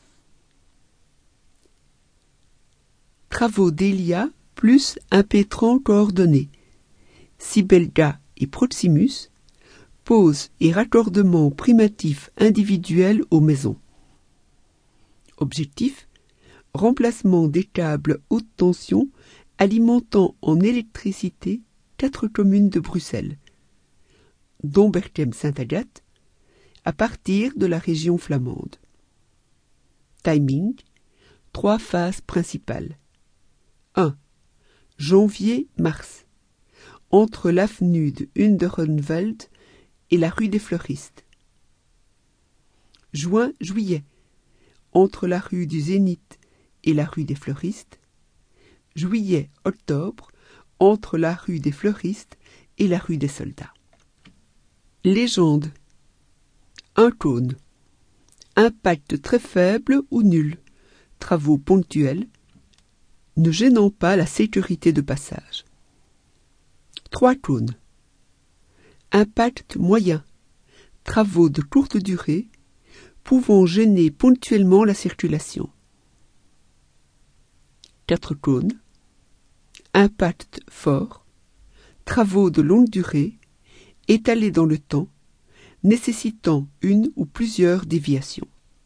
Travaux d'Elia plus impétrant coordonné. Sibelga et Proximus, pose et raccordement primatif individuel aux maisons. Objectif: remplacement des câbles haute tension alimentant en électricité quatre communes de Bruxelles, dont Berchem-Saint-Agathe, à partir de la région flamande. Timing: trois phases principales. un. Janvier-mars, entre l'avenue de Hunderenveld et la rue des Fleuristes. Juin-juillet, entre la rue du Zénith et la rue des Fleuristes. Juillet-octobre, entre la rue des Fleuristes et la rue des Soldats. Légende. Un cône. Impact très faible ou nul. Travaux ponctuels, ne gênant pas la sécurité de passage. Trois cônes. Impact moyen. Travaux de courte durée, pouvant gêner ponctuellement la circulation. Quatre cônes. impact fort, travaux de longue durée, étalés dans le temps, nécessitant une ou plusieurs déviations.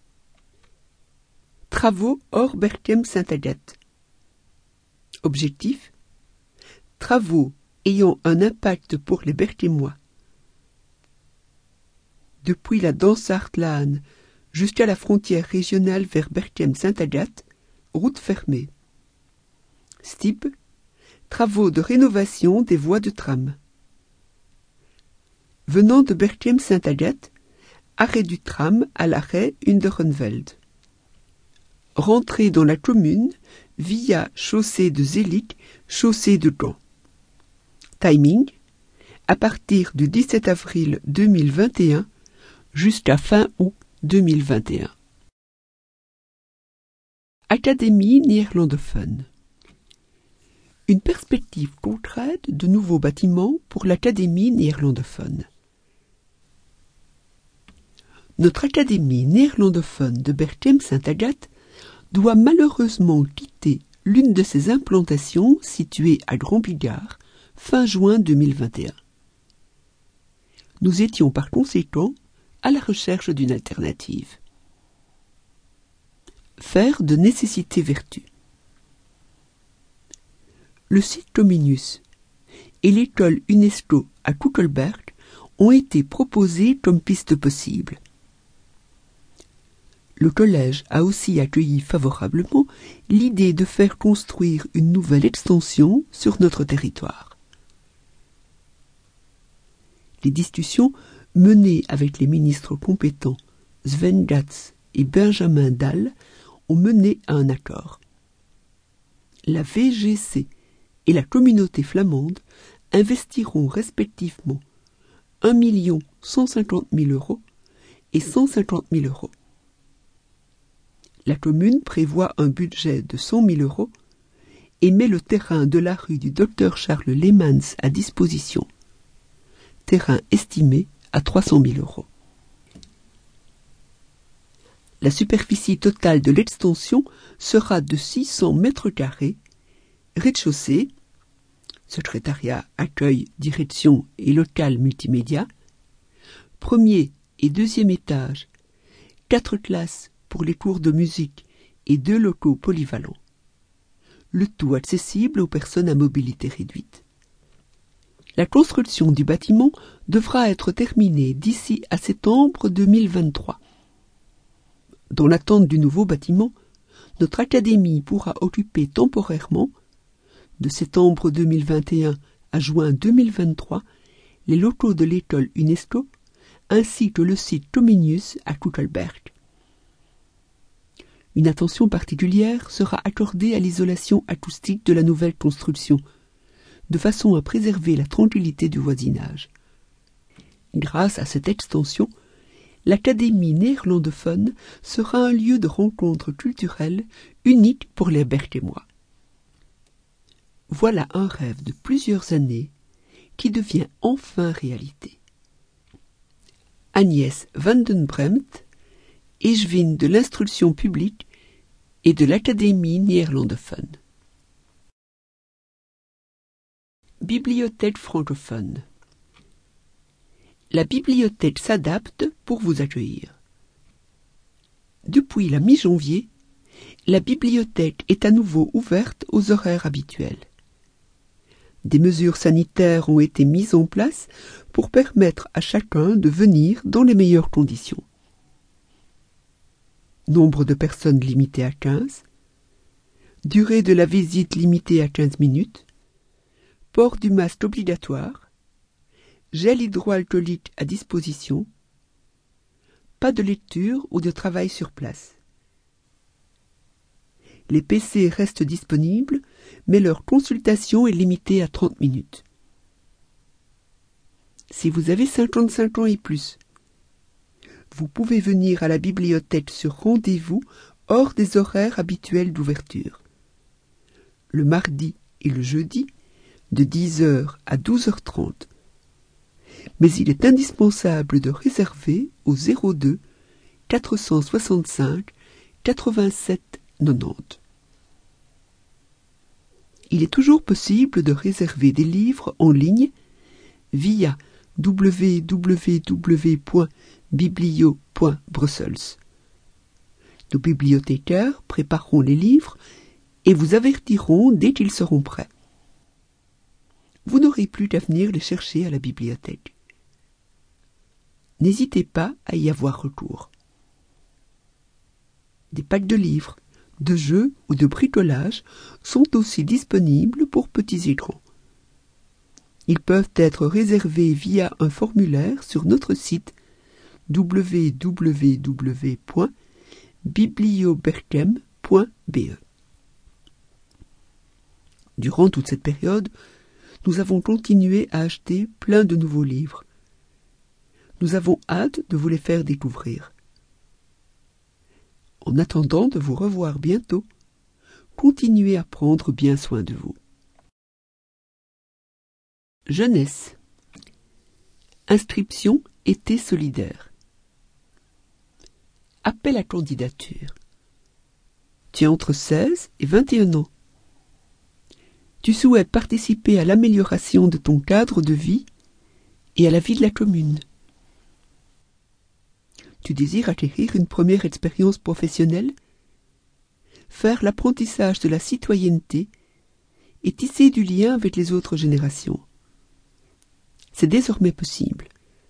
Travaux hors Berchem-Sainte-Agathe. Objectif: travaux ayant un impact pour les Berchémois. Depuis la Dansart-Laan jusqu'à la frontière régionale vers Berchem-Sainte-Agathe, route fermée. Stipe: travaux de rénovation des voies de tram. Venant de Berchem-Sainte-Agathe, arrêt du tram à l'arrêt Underenveld. Rentrée dans la commune via chaussée de Zélik, chaussée de Gand. Timing: à partir du dix-sept avril deux mille vingt et un jusqu'à fin août deux mille vingt et un. Académie néerlandophone. Une perspective concrète de nouveaux bâtiments pour l'Académie néerlandophone. Notre Académie néerlandophone de Berchem-Sainte-Agathe doit malheureusement quitter l'une de ses implantations située à Grand-Bigard fin juin deux mille vingt et un. Nous étions par conséquent à la recherche d'une alternative. Faire de nécessité vertu. Le site Comenius et l'école UNESCO à Kuckelberg ont été proposés comme piste possible. Le collège a aussi accueilli favorablement l'idée de faire construire une nouvelle extension sur notre territoire. Les discussions menées avec les ministres compétents Sven Gatz et Benjamin Dalle ont mené à un accord. La V G C et la communauté flamande investiront respectivement un million cent cinquante mille euros et cent cinquante mille euros. La commune prévoit un budget de cent mille euros et met le terrain de la rue du docteur Charles Leemans à disposition. Terrain estimé à trois cent mille euros. La superficie totale de l'extension sera de six cents mètres carrés, rez-de-chaussée, secrétariat, accueil, direction et local multimédia, premier et deuxième étage, quatre classes pour les cours de musique et deux locaux polyvalents. Le tout accessible aux personnes à mobilité réduite. La construction du bâtiment devra être terminée d'ici à septembre deux mille vingt-trois. Dans l'attente du nouveau bâtiment, notre académie pourra occuper temporairement, de septembre deux mille vingt et un à juin deux mille vingt-trois, les locaux de l'école UNESCO ainsi que le site Comenius à Kuckelberg. Une attention particulière sera accordée à l'isolation acoustique de la nouvelle construction, de façon à préserver la tranquillité du voisinage. Grâce à cette extension, l'Académie néerlandophone sera un lieu de rencontre culturelle unique pour les Berchémois. Voilà un rêve de plusieurs années qui devient enfin réalité. Agnès van den Bremt, échevine de l'instruction publique et de l'Académie néerlandophone. Bibliothèque francophone. La bibliothèque s'adapte pour vous accueillir. Depuis la mi-janvier, la bibliothèque est à nouveau ouverte aux horaires habituels. Des mesures sanitaires ont été mises en place pour permettre à chacun de venir dans les meilleures conditions. Nombre de personnes limité à quinze, durée de la visite limitée à quinze minutes, port du masque obligatoire, gel hydroalcoolique à disposition, pas de lecture ou de travail sur place. Les P C restent disponibles, mais leur consultation est limitée à trente minutes. Si vous avez cinquante-cinq ans et plus, vous pouvez venir à la bibliothèque sur rendez-vous hors des horaires habituels d'ouverture. Le mardi et le jeudi, de dix heures à douze heures trente. Mais il est indispensable de réserver au zéro deux quatre cent soixante-cinq quatre-vingt-sept quatre-vingt-dix. Il est toujours possible de réserver des livres en ligne via w w w point biblio point brussels. Nos bibliothécaires prépareront les livres et vous avertiront dès qu'ils seront prêts. Vous n'aurez plus qu'à venir les chercher à la bibliothèque. N'hésitez pas à y avoir recours. Des packs de livres, de jeux ou de bricolage sont aussi disponibles pour petits et grands. Ils peuvent être réservés via un formulaire sur notre site w w w point biblioberchem point b e. Durant toute cette période, nous avons continué à acheter plein de nouveaux livres. Nous avons hâte de vous les faire découvrir. En attendant de vous revoir bientôt, continuez à prendre bien soin de vous. Jeunesse. Inscription été solidaire. Appel à candidature. Tu as entre seize et vingt et un ans. Tu souhaites participer à l'amélioration de ton cadre de vie et à la vie de la commune. Tu désires acquérir une première expérience professionnelle, faire l'apprentissage de la citoyenneté et tisser du lien avec les autres générations. C'est désormais possible.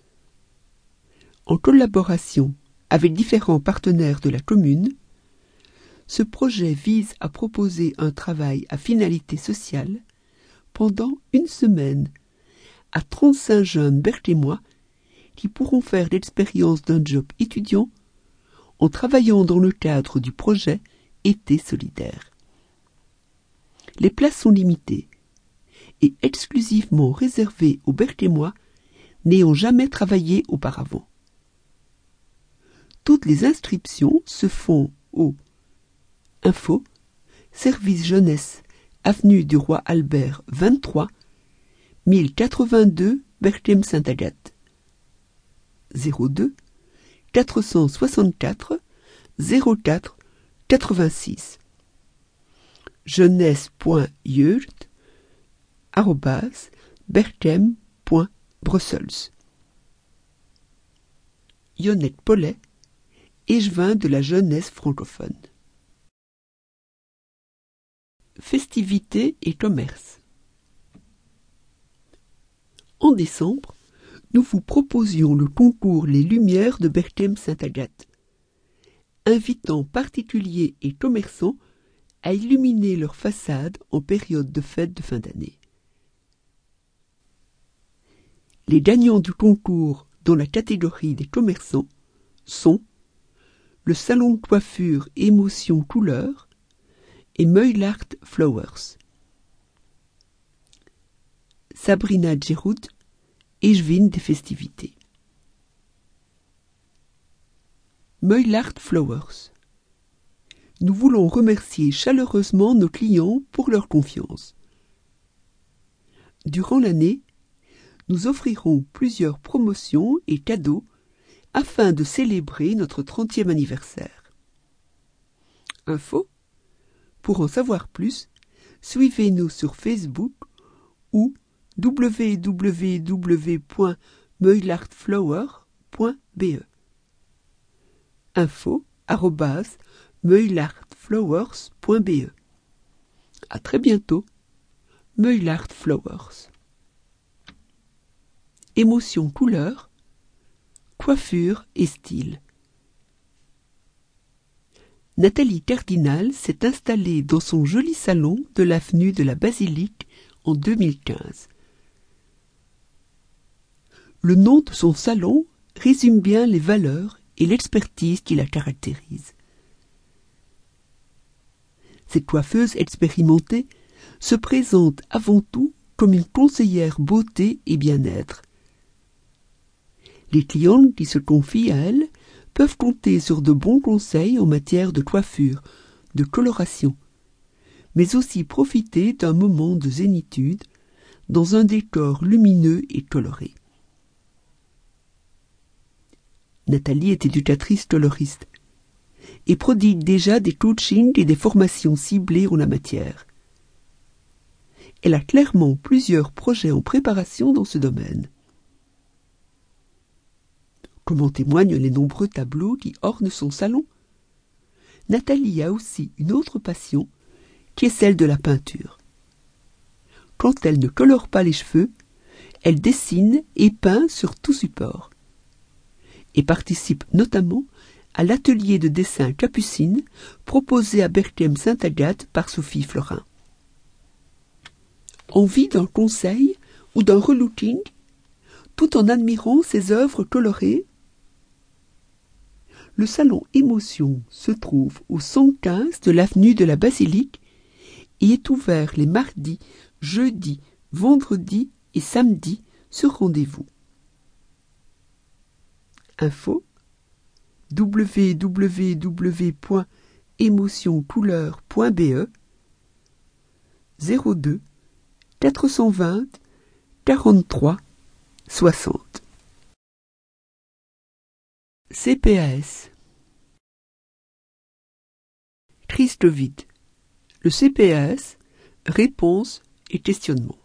En collaboration avec différents partenaires de la commune, ce projet vise à proposer un travail à finalité sociale pendant une semaine à trente-cinq jeunes berthémois qui pourront faire l'expérience d'un job étudiant en travaillant dans le cadre du projet Été solidaire. Les places sont limitées et exclusivement réservées aux berthémois n'ayant jamais travaillé auparavant. Toutes les inscriptions se font au info service jeunesse avenue du Roi Albert vingt-trois mille quatre-vingt-deux Berchem-Sainte-Agathe zéro deux quatre cent soixante-quatre zéro quatre quatre-vingt-six jeunesse.jeugd arobase berchem point brussels. Yonette Paulet, échevin de la jeunesse francophone. Festivités et commerce. En décembre, nous vous proposions le concours Les Lumières de Berchem-Sainte-Agathe, invitant particuliers et commerçants à illuminer leurs façades en période de fête de fin d'année. Les gagnants du concours dans la catégorie des commerçants sont le salon de coiffure Émotion Couleur et Meulart Flowers. Sabrina Djeroud, échevine des festivités. Meulart Flowers. Nous voulons remercier chaleureusement nos clients pour leur confiance. Durant l'année, nous offrirons plusieurs promotions et cadeaux afin de célébrer notre trentième anniversaire. Info. Pour en savoir plus, suivez-nous sur Facebook ou w w w point meulartflower point b e. Info arobase meulartflowers point b e. À très bientôt. Meulart Flowers. Émotion couleur, coiffure et style. Nathalie Cardinal s'est installée dans son joli salon de l'avenue de la Basilique en deux mille quinze. Le nom de son salon résume bien les valeurs et l'expertise qui la caractérise. Cette coiffeuse expérimentée se présente avant tout comme une conseillère beauté et bien-être. Les clients qui se confient à elle peuvent compter sur de bons conseils en matière de coiffure, de coloration, mais aussi profiter d'un moment de zénitude dans un décor lumineux et coloré. Nathalie est éducatrice coloriste et prodigue déjà des coachings et des formations ciblées en la matière. elle a clairement plusieurs projets en préparation dans ce domaine. Comme en témoignent les nombreux tableaux qui ornent son salon, Nathalie a aussi une autre passion, qui est celle de la peinture. Quand elle ne colore pas les cheveux, elle dessine et peint sur tout support, et participe notamment à l'atelier de dessin Capucine proposé à Berthem-Sainte-Agathe par Sophie Florin. Envie d'un conseil ou d'un relooking, tout en admirant ses œuvres colorées? Le salon Émotion se trouve au cent quinze de l'avenue de la Basilique et est ouvert les mardis, jeudis, vendredis et samedis sur rendez-vous. Info w w w point émotion couleur point b e zéro deux quatre cent vingt quarante-trois soixante. C P A S. Crise Covid. Le C P A S, réponse et questionnement.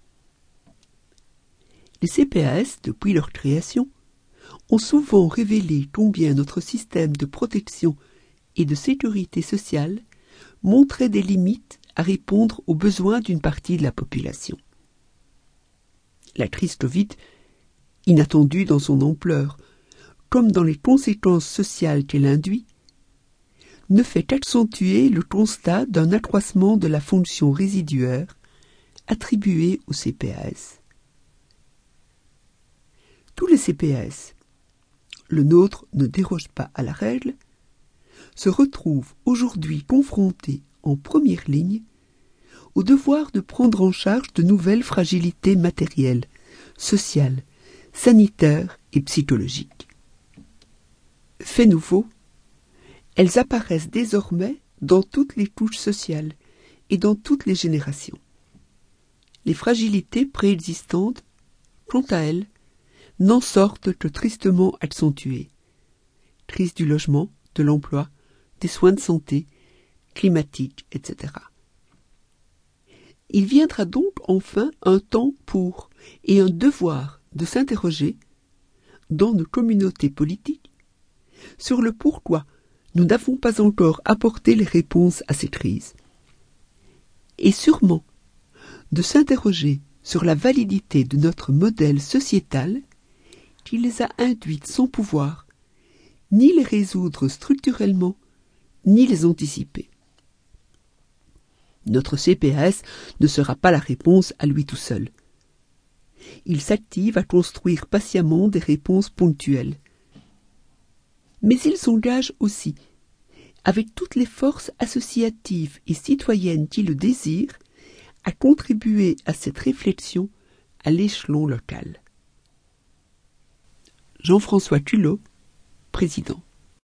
Les C P A S, depuis leur création, ont souvent révélé combien notre système de protection et de sécurité sociale montrait des limites à répondre aux besoins d'une partie de la population. La crise Covid, inattendue dans son ampleur, comme dans les conséquences sociales qu'elle induit, ne fait qu'accentuer le constat d'un accroissement de la fonction résiduaire attribuée au C P A S. Tous les C P A S, le nôtre ne déroge pas à la règle, se retrouvent aujourd'hui confrontés en première ligne au devoir de prendre en charge de nouvelles fragilités matérielles, sociales, sanitaires et psychologiques. Fait nouveau, elles apparaissent désormais dans toutes les couches sociales et dans toutes les générations. Les fragilités préexistantes, quant à elles, n'en sortent que tristement accentuées. Crise du logement, de l'emploi, des soins de santé, climatiques, et cetera. Il viendra donc enfin un temps pour et un devoir de s'interroger, dans nos communautés politiques, sur le pourquoi nous n'avons pas encore apporté les réponses à ces crises. Et sûrement de s'interroger sur la validité de notre modèle sociétal qui les a induites sans pouvoir ni les résoudre structurellement, ni les anticiper. Notre C P A S ne sera pas la réponse à lui tout seul. Il s'active à construire patiemment des réponses ponctuelles. Mais il s'engage aussi, avec toutes les forces associatives et citoyennes qui le désirent, à contribuer à cette réflexion à l'échelon local. Jean-François Culot, président.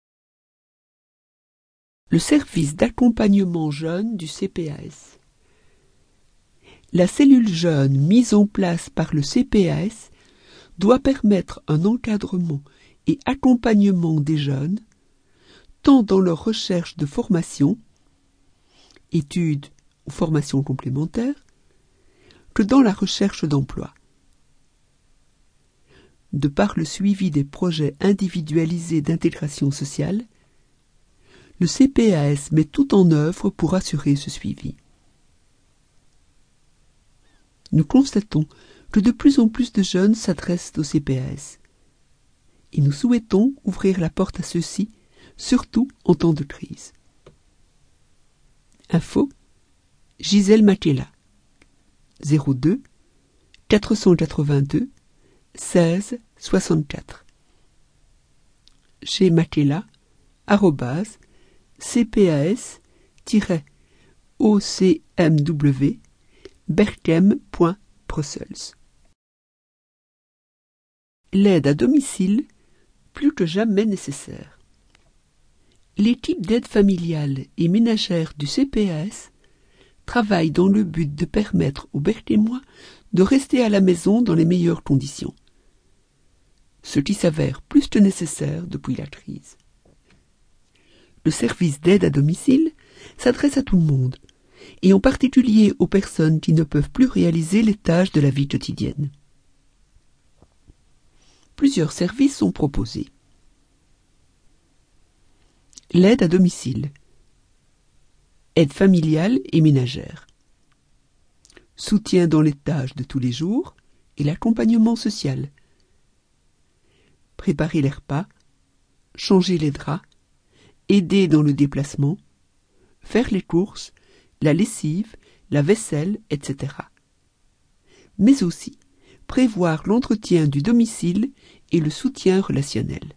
Le service d'accompagnement jeune du C P A S. La cellule jeune mise en place par le C P A S doit permettre un encadrement et accompagnement des jeunes, tant dans leur recherche de formation, études ou formations complémentaires, que dans la recherche d'emploi. De par le suivi des projets individualisés d'intégration sociale, le C P A S met tout en œuvre pour assurer ce suivi. Nous constatons que de plus en plus de jeunes s'adressent au C P A S. Et nous souhaitons ouvrir la porte à ceux-ci, surtout en temps de crise. Info Gisèle Matella, zéro deux quatre cent quatre-vingt-deux seize soixante-quatre. Chez Matella, arrobase, cpas-ocmw, berchem point bruxelles. L'aide à domicile, plus que jamais nécessaire. L'équipe d'aide familiale et ménagère du C P A S travaille dans le but de permettre aux Berchémois de rester à la maison dans les meilleures conditions, ce qui s'avère plus que nécessaire depuis la crise. Le service d'aide à domicile s'adresse à tout le monde, et en particulier aux personnes qui ne peuvent plus réaliser les tâches de la vie quotidienne. Plusieurs services sont proposés. L'aide à domicile, aide familiale et ménagère, soutien dans les tâches de tous les jours et l'accompagnement social, préparer les repas, changer les draps, aider dans le déplacement, faire les courses, la lessive, la vaisselle, et cetera. Mais aussi prévoir l'entretien du domicile et le soutien relationnel.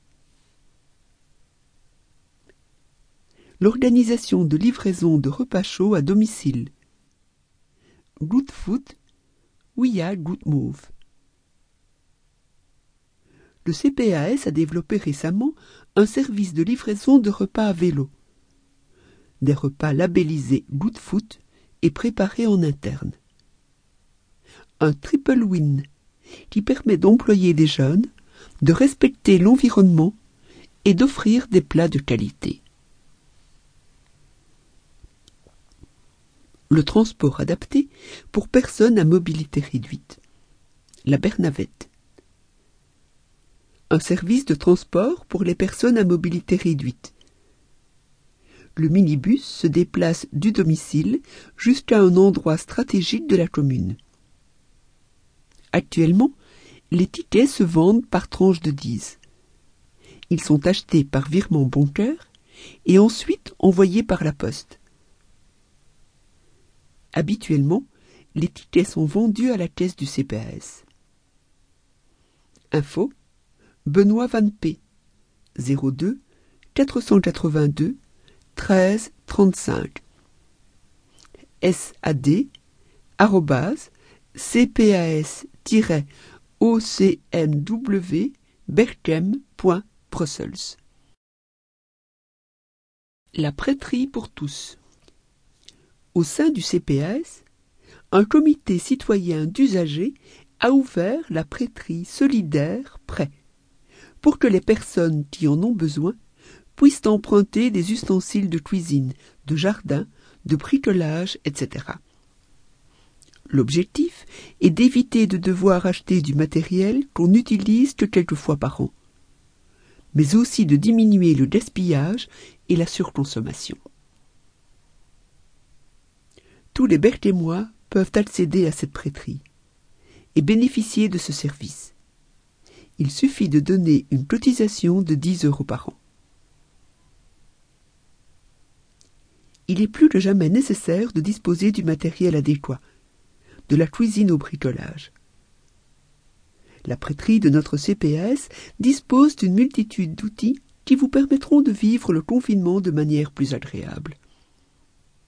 L'organisation de livraison de repas chauds à domicile. Good Food, We Are Good Move. Le C P A S a développé récemment un service de livraison de repas à vélo. Des repas labellisés Good Food et préparés en interne. Un triple win qui permet d'employer des jeunes, de respecter l'environnement et d'offrir des plats de qualité. Le transport adapté pour personnes à mobilité réduite. La Bernavette. Un service de transport pour les personnes à mobilité réduite. Le minibus se déplace du domicile jusqu'à un endroit stratégique de la commune. Actuellement, les tickets se vendent par tranche de dix. Ils sont achetés par virement bancaire et ensuite envoyés par la poste. Habituellement, les tickets sont vendus à la caisse du C P A S. Info Benoît Van P. zéro deux quatre cent quatre-vingt-deux treize trente-cinq. S A D arrobase C P A S O C M W berchem point brussels. La prêterie pour tous. Au sein du C P A S, un comité citoyen d'usagers a ouvert la prêterie solidaire Prêt, pour que les personnes qui en ont besoin puissent emprunter des ustensiles de cuisine, de jardin, de bricolage, et cetera. L'objectif est d'éviter de devoir acheter du matériel qu'on n'utilise que quelques fois par an, mais aussi de diminuer le gaspillage et la surconsommation. Tous les Berthémois peuvent accéder à cette prêterie et bénéficier de ce service. Il suffit de donner une cotisation de dix euros par an. Il est plus que jamais nécessaire de disposer du matériel adéquat, de la cuisine au bricolage. La prêterie de notre C P A S dispose d'une multitude d'outils qui vous permettront de vivre le confinement de manière plus agréable. Intéressé ?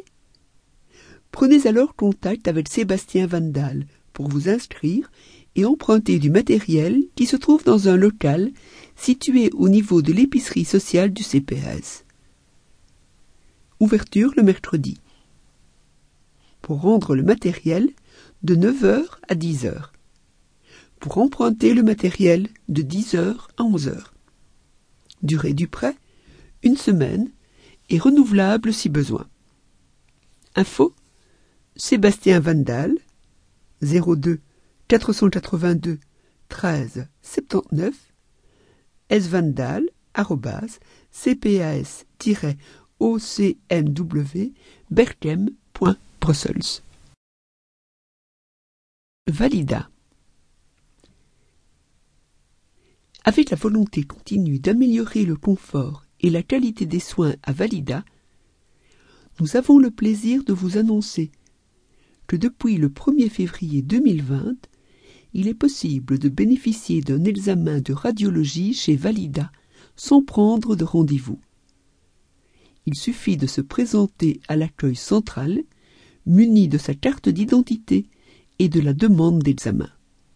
Prenez alors contact avec Sébastien Vandal pour vous inscrire et emprunter du matériel qui se trouve dans un local situé au niveau de l'épicerie sociale du C P A S. Ouverture le mercredi. Pour rendre le matériel de neuf heures à dix heures. Pour emprunter le matériel de dix heures à onze heures. Durée du prêt, une semaine et renouvelable si besoin. Info Sébastien Vandal, zéro deux quatre cent quatre-vingt-deux treize soixante-dix-neuf, svandal arobase c p a s o c m w berchem point brussels. Valida. Avec la volonté continue d'améliorer le confort et la qualité des soins à Valida, nous avons le plaisir de vous annoncer que depuis le premier février deux mille vingt, il est possible de bénéficier d'un examen de radiologie chez Valida sans prendre de rendez-vous. Il suffit de se présenter à l'accueil central, muni de sa carte d'identité et de la demande d'examen.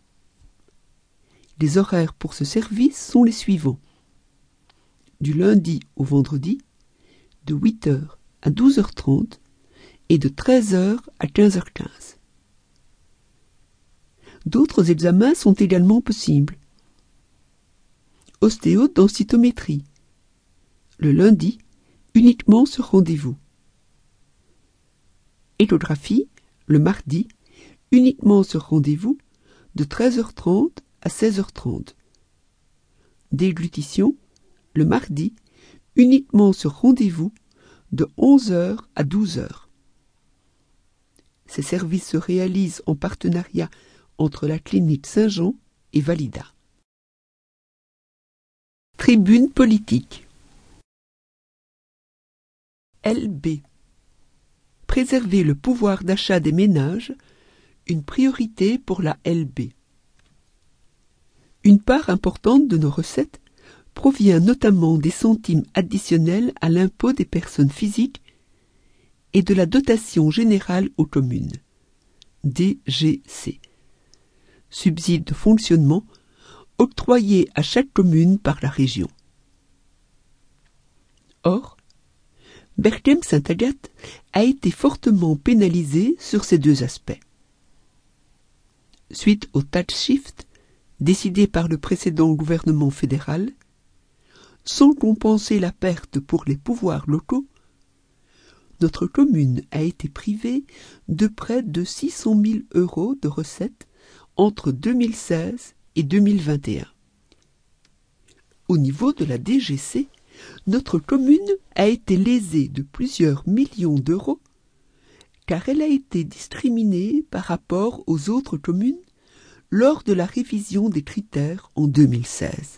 Les horaires pour ce service sont les suivants. Du lundi au vendredi, de huit heures à douze heures trente et de treize heures à quinze heures quinze. D'autres examens sont également possibles. Ostéodensitométrie. Le lundi, uniquement sur rendez-vous. Éthographie, le mardi, uniquement sur rendez-vous, de treize heures trente à seize heures trente. Déglutition, le mardi, uniquement sur rendez-vous, de onze heures à douze heures. Ces services se réalisent en partenariat entre la clinique Saint-Jean et Valida. Tribune politique. L B. Préserver le pouvoir d'achat des ménages, une priorité pour la L B. Une part importante de nos recettes provient notamment des centimes additionnels à l'impôt des personnes physiques et de la dotation générale aux communes, D G C, subside de fonctionnement octroyé à chaque commune par la région. Or, Berchem-Saint-Agathe a été fortement pénalisé sur ces deux aspects. Suite au tax shift décidé par le précédent gouvernement fédéral, sans compenser la perte pour les pouvoirs locaux, notre commune a été privée de près de six cent mille euros de recettes entre deux mille seize et deux mille vingt et un. Au niveau de la D G C, notre commune a été lésée de plusieurs millions d'euros car elle a été discriminée par rapport aux autres communes lors de la révision des critères en deux mille seize.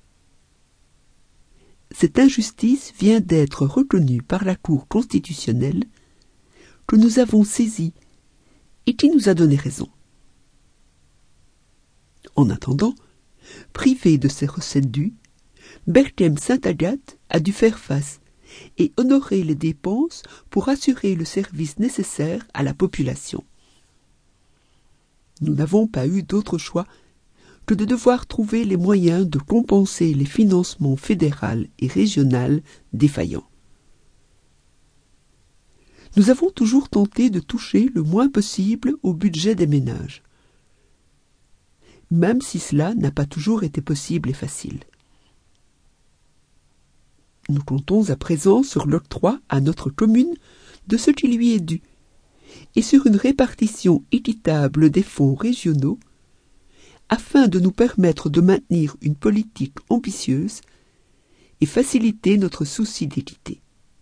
Cette injustice vient d'être reconnue par la Cour constitutionnelle que nous avons saisie et qui nous a donné raison. En attendant, privé de ses recettes dues, Berchem-Saint-Agathe a dû faire face et honorer les dépenses pour assurer le service nécessaire à la population. Nous n'avons pas eu d'autre choix que de devoir trouver les moyens de compenser les financements fédéral et régional défaillants. Nous avons toujours tenté de toucher le moins possible au budget des ménages, même si cela n'a pas toujours été possible et facile. Nous comptons à présent sur l'octroi à notre commune de ce qui lui est dû et sur une répartition équitable des fonds régionaux afin de nous permettre de maintenir une politique ambitieuse et faciliter notre souci d'équité.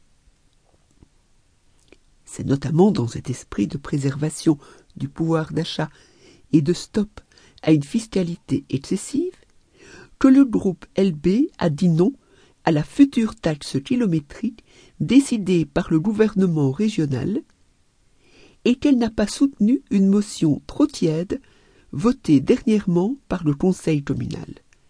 C'est notamment dans cet esprit de préservation du pouvoir d'achat et de stop à une fiscalité excessive que le groupe L B a dit non à la future taxe kilométrique décidée par le gouvernement régional et qu'elle n'a pas soutenu une motion trop tiède votée dernièrement par le conseil communal.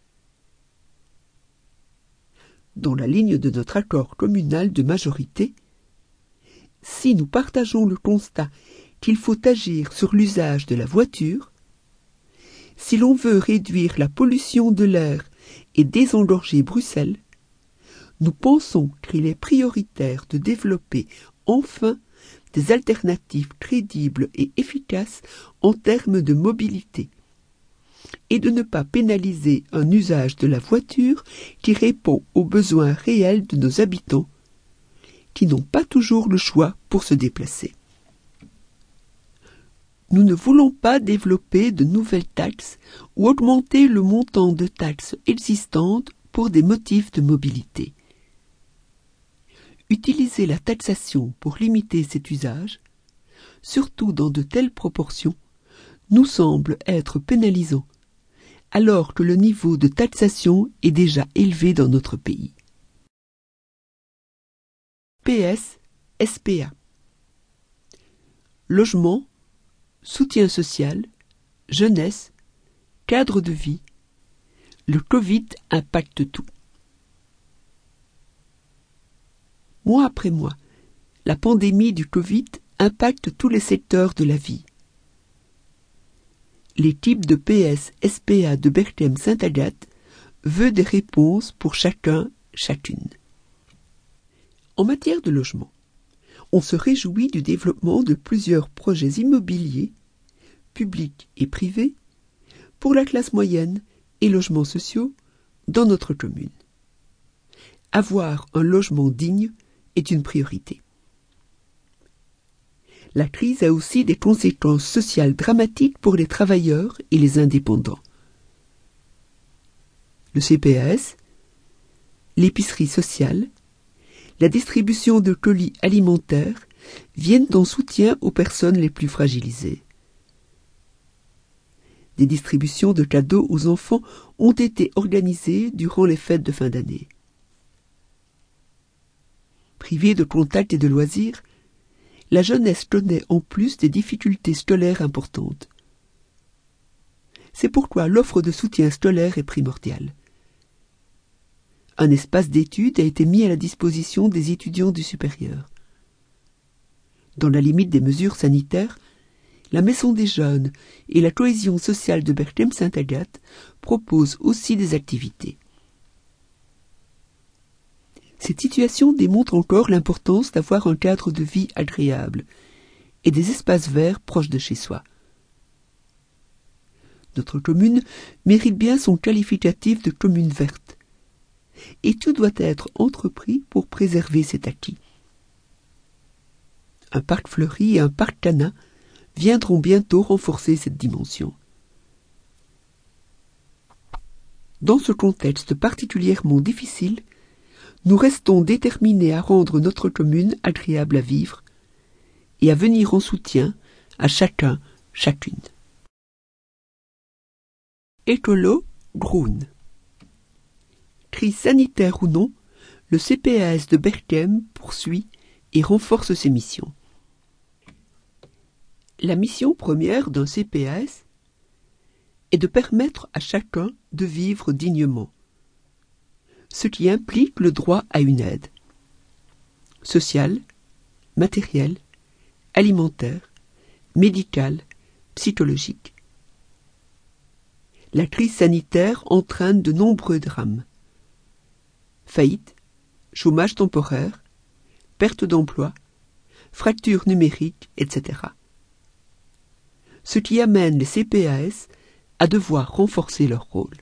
Dans la ligne de notre accord communal de majorité, si nous partageons le constat qu'il faut agir sur l'usage de la voiture, si l'on veut réduire la pollution de l'air et désengorger Bruxelles, nous pensons qu'il est prioritaire de développer enfin des alternatives crédibles et efficaces en termes de mobilité et de ne pas pénaliser un usage de la voiture qui répond aux besoins réels de nos habitants, qui n'ont pas toujours le choix pour se déplacer. Nous ne voulons pas développer de nouvelles taxes ou augmenter le montant de taxes existantes pour des motifs de mobilité. Utiliser la taxation pour limiter cet usage, surtout dans de telles proportions, nous semble être pénalisant, alors que le niveau de taxation est déjà élevé dans notre pays. P S S P A. Logement, soutien social, jeunesse, cadre de vie. Le Covid impacte tout. Mois après mois, la pandémie du Covid impacte tous les secteurs de la vie. L'équipe de P S S P A de Berchem-Saint-Agathe veut des réponses pour chacun, chacune. En matière de logement, on se réjouit du développement de plusieurs projets immobiliers, publics et privés, pour la classe moyenne et logements sociaux dans notre commune. Avoir un logement digne est une priorité. La crise a aussi des conséquences sociales dramatiques pour les travailleurs et les indépendants. Le C P A S, l'épicerie sociale, la distribution de colis alimentaires viennent en soutien aux personnes les plus fragilisées. Des distributions de cadeaux aux enfants ont été organisées durant les fêtes de fin d'année. Privée de contact et de loisirs, la jeunesse connaît en plus des difficultés scolaires importantes. C'est pourquoi l'offre de soutien scolaire est primordiale. Un espace d'études a été mis à la disposition des étudiants du supérieur. Dans la limite des mesures sanitaires, la Maison des Jeunes et la cohésion sociale de Berchem-Sainte-Agathe proposent aussi des activités. Cette situation démontre encore l'importance d'avoir un cadre de vie agréable et des espaces verts proches de chez soi. Notre commune mérite bien son qualificatif de commune verte, et tout doit être entrepris pour préserver cet acquis. Un parc fleuri et un parc canin viendront bientôt renforcer cette dimension. Dans ce contexte particulièrement difficile, nous restons déterminés à rendre notre commune agréable à vivre et à venir en soutien à chacun, chacune. Écolo Groen. Crise sanitaire ou non, le C P A S de Berchem poursuit et renforce ses missions. La mission première d'un C P A S est de permettre à chacun de vivre dignement, ce qui implique le droit à une aide sociale, matérielle, alimentaire, médicale, psychologique. La crise sanitaire entraîne de nombreux drames. Faillite, chômage temporaire, perte d'emploi, fracture numérique, et cetera. Ce qui amène les C P A S à devoir renforcer leur rôle.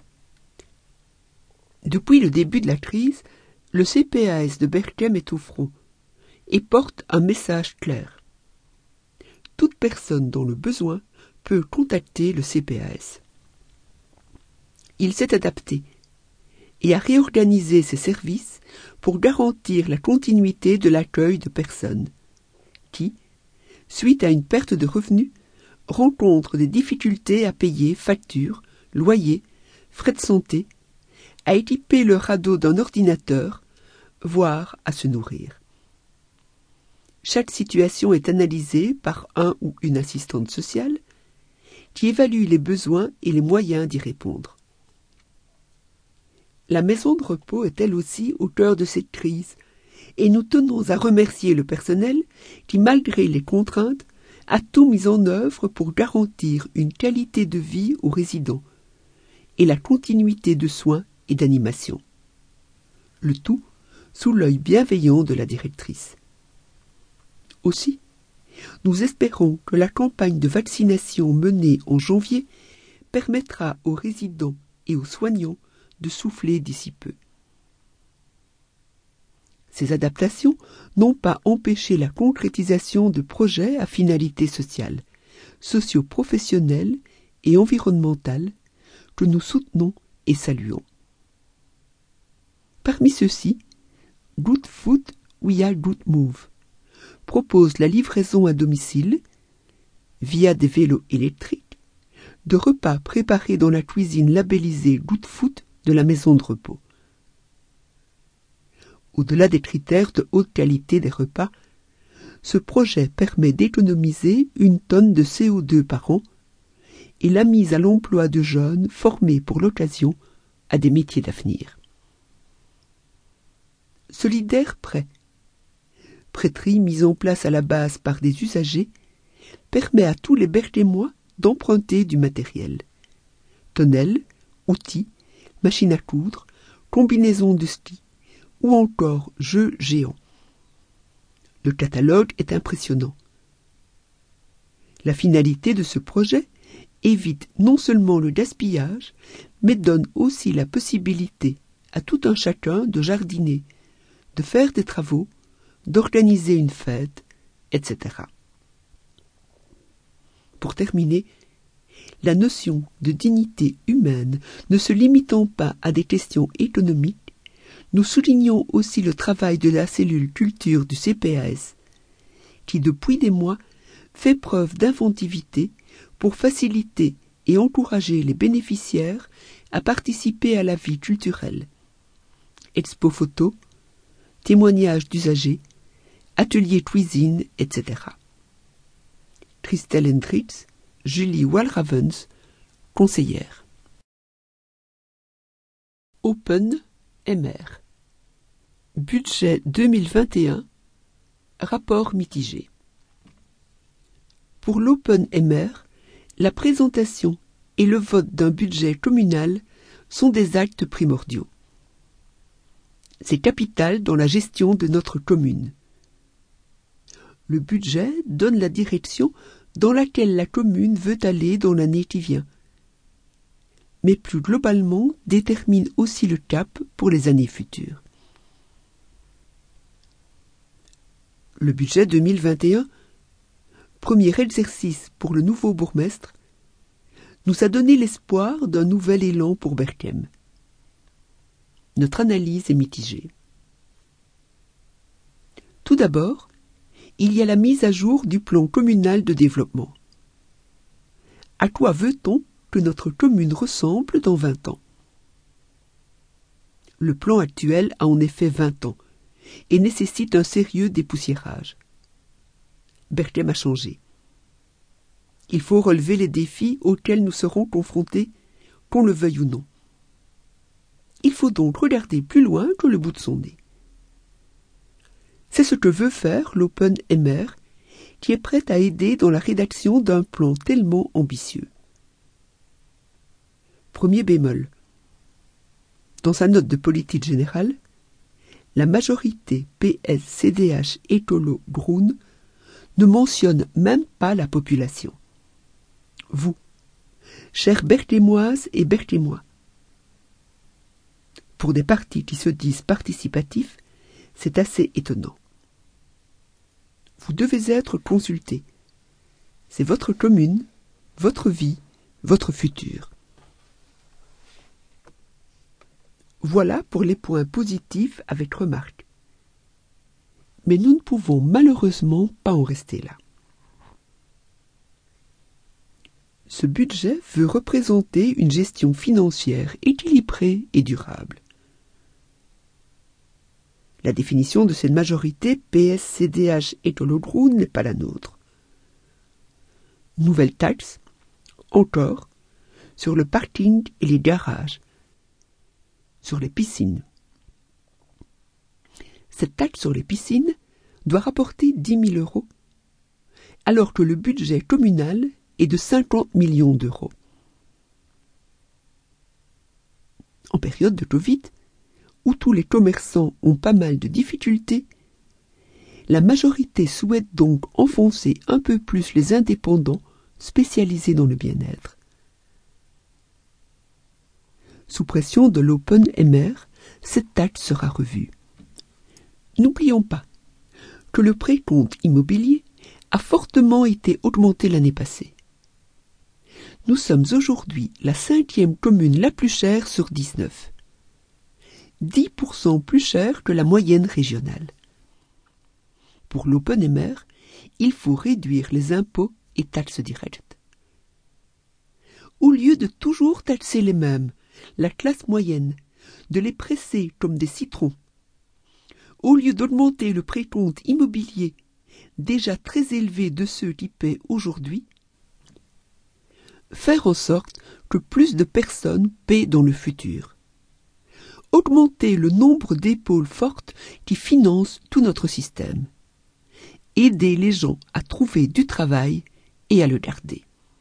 Depuis le début de la crise, le C P A S de Berchem est au front et porte un message clair. Toute personne dans le besoin peut contacter le C P A S. Il s'est adapté et a réorganisé ses services pour garantir la continuité de l'accueil de personnes qui, suite à une perte de revenus, rencontrent des difficultés à payer factures, loyers, frais de santé, à équiper leur radeau d'un ordinateur, voire à se nourrir. Chaque situation est analysée par un ou une assistante sociale qui évalue les besoins et les moyens d'y répondre. La maison de repos est elle aussi au cœur de cette crise et nous tenons à remercier le personnel qui, malgré les contraintes, a tout mis en œuvre pour garantir une qualité de vie aux résidents et la continuité de soins et d'animation. Le tout sous l'œil bienveillant de la directrice. Aussi, nous espérons que la campagne de vaccination menée en janvier permettra aux résidents et aux soignants de souffler d'ici peu. Ces adaptations n'ont pas empêché la concrétisation de projets à finalité sociale, socio-professionnelle et environnementale que nous soutenons et saluons. Parmi ceux-ci, Good Food We Are Good Move propose la livraison à domicile, via des vélos électriques, de repas préparés dans la cuisine labellisée Good Food de la maison de repos. Au-delà des critères de haute qualité des repas, ce projet permet d'économiser une tonne de C O deux par an et la mise à l'emploi de jeunes formés pour l'occasion à des métiers d'avenir. Solidaire Prêt, prêterie mise en place à la base par des usagers, permet à tous les Berchémois d'emprunter du matériel. Tonnelles, outils, machines à coudre, combinaisons de ski ou encore jeux géants. Le catalogue est impressionnant. La finalité de ce projet évite non seulement le gaspillage, mais donne aussi la possibilité à tout un chacun de jardiner, de faire des travaux, d'organiser une fête, et cetera. Pour terminer, la notion de dignité humaine ne se limitant pas à des questions économiques, nous soulignons aussi le travail de la cellule culture du C P A S, qui depuis des mois fait preuve d'inventivité pour faciliter et encourager les bénéficiaires à participer à la vie culturelle. Expo photo, témoignages d'usagers, ateliers cuisine, et cetera. Christelle Hendricks, Julie Walravens, conseillère. Open M R. Budget deux mille vingt et un. Rapport mitigé. Pour l'Open M R, la présentation et le vote d'un budget communal sont des actes primordiaux. C'est capital dans la gestion de notre commune. Le budget donne la direction dans laquelle la commune veut aller dans l'année qui vient, mais plus globalement détermine aussi le cap pour les années futures. Le budget deux mille vingt et un, premier exercice pour le nouveau bourgmestre, nous a donné l'espoir d'un nouvel élan pour Berchem. Notre analyse est mitigée. Tout d'abord, il y a la mise à jour du plan communal de développement. À quoi veut-on que notre commune ressemble dans vingt ans? Le plan actuel a en effet vingt ans et nécessite un sérieux dépoussiérage. Berchem a changé. Il faut relever les défis auxquels nous serons confrontés, qu'on le veuille ou non. Il faut donc regarder plus loin que le bout de son nez. C'est ce que veut faire l'Open M R, qui est prête à aider dans la rédaction d'un plan tellement ambitieux. Premier bémol. Dans sa note de politique générale, la majorité P S C D H Écolo Groen ne mentionne même pas la population. Vous, chères Berchémoises et Berchémois. Pour des partis qui se disent participatifs, c'est assez étonnant. Vous devez être consultés. C'est votre commune, votre vie, votre futur. Voilà pour les points positifs avec remarque. Mais nous ne pouvons malheureusement pas en rester là. Ce budget veut représenter une gestion financière équilibrée et durable. La définition de cette majorité P S C D H Écolo Groen n'est pas la nôtre. Nouvelle taxe, encore, sur le parking et les garages, sur les piscines. Cette taxe sur les piscines doit rapporter dix mille euros, alors que le budget communal est de cinquante millions d'euros. En période de Covid, où tous les commerçants ont pas mal de difficultés, la majorité souhaite donc enfoncer un peu plus les indépendants spécialisés dans le bien-être. Sous pression de l'Open M R, cette taxe sera revue. N'oublions pas que le précompte immobilier a fortement été augmenté l'année passée. Nous sommes aujourd'hui la cinquième commune la plus chère sur dix-neuf. dix pour cent plus cher que la moyenne régionale. Pour l'Open M R, il faut réduire les impôts et taxes directes. Au lieu de toujours taxer les mêmes, la classe moyenne, de les presser comme des citrons, au lieu d'augmenter le précompte immobilier déjà très élevé de ceux qui paient aujourd'hui, faire en sorte que plus de personnes paient dans le futur. Augmenter le nombre d'épaules fortes qui financent tout notre système. Aider les gens à trouver du travail et à le garder.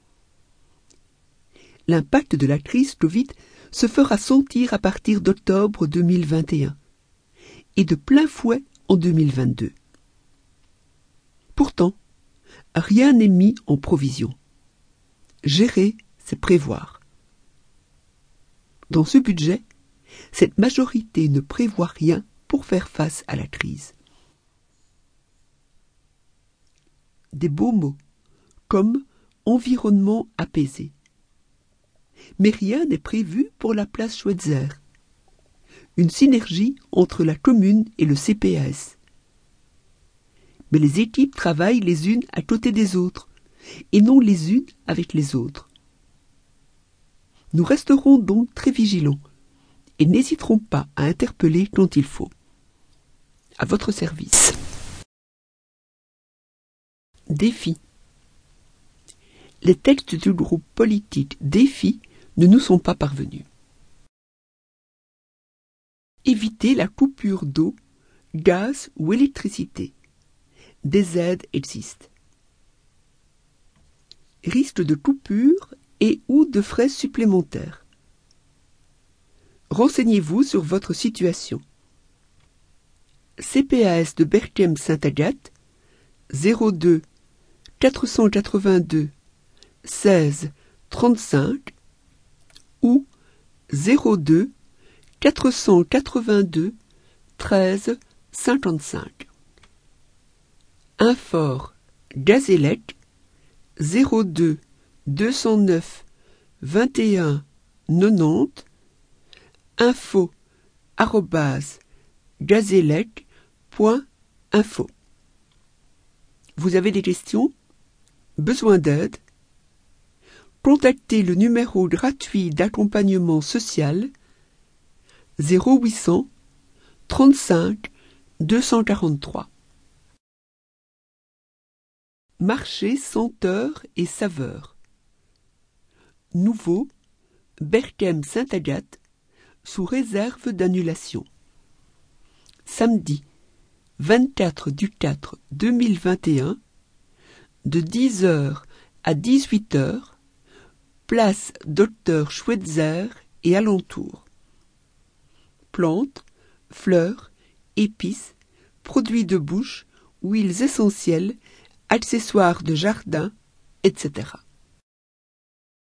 L'impact de la crise Covid se fera sentir à partir d'octobre deux mille vingt et un et de plein fouet en deux mille vingt-deux. Pourtant, rien n'est mis en provision. Gérer, c'est prévoir. Dans ce budget, cette majorité ne prévoit rien pour faire face à la crise. Des beaux mots, comme environnement apaisé. Mais rien n'est prévu pour la place Schweitzer. Une synergie entre la commune et le C P A S. Mais les équipes travaillent les unes à côté des autres, et non les unes avec les autres. Nous resterons donc très vigilants, et n'hésiterons pas à interpeller quand il faut. À votre service. Défi. Les textes du groupe politique Défi ne nous sont pas parvenus. Éviter la coupure d'eau, gaz ou électricité. Des aides existent. Risque de coupure et ou de frais supplémentaires. Renseignez-vous sur votre situation. C P A S de Berchem-Saint-Agathe, zéro deux quatre cent quatre-vingt-deux seize trente-cinq ou zéro deux quatre cent quatre-vingt-deux treize cinquante-cinq. Infor Gazélec, zéro deux deux cent neuf vingt et un quatre-vingt-dix, info arobase gazélec point info. Vous avez des questions? Besoin d'aide? Contactez le numéro gratuit d'accompagnement social zéro huit cents trente-cinq deux cent quarante-trois. Marché senteurs et saveurs. Nouveau, Berchem-Saint-Agathe, sous réserve d'annulation. Samedi vingt-quatre du quatre deux mille vingt et un, de dix heures à dix-huit heures, place Docteur Schweitzer et alentours. Plantes, fleurs, épices, produits de bouche, huiles essentielles, accessoires de jardin, et cetera.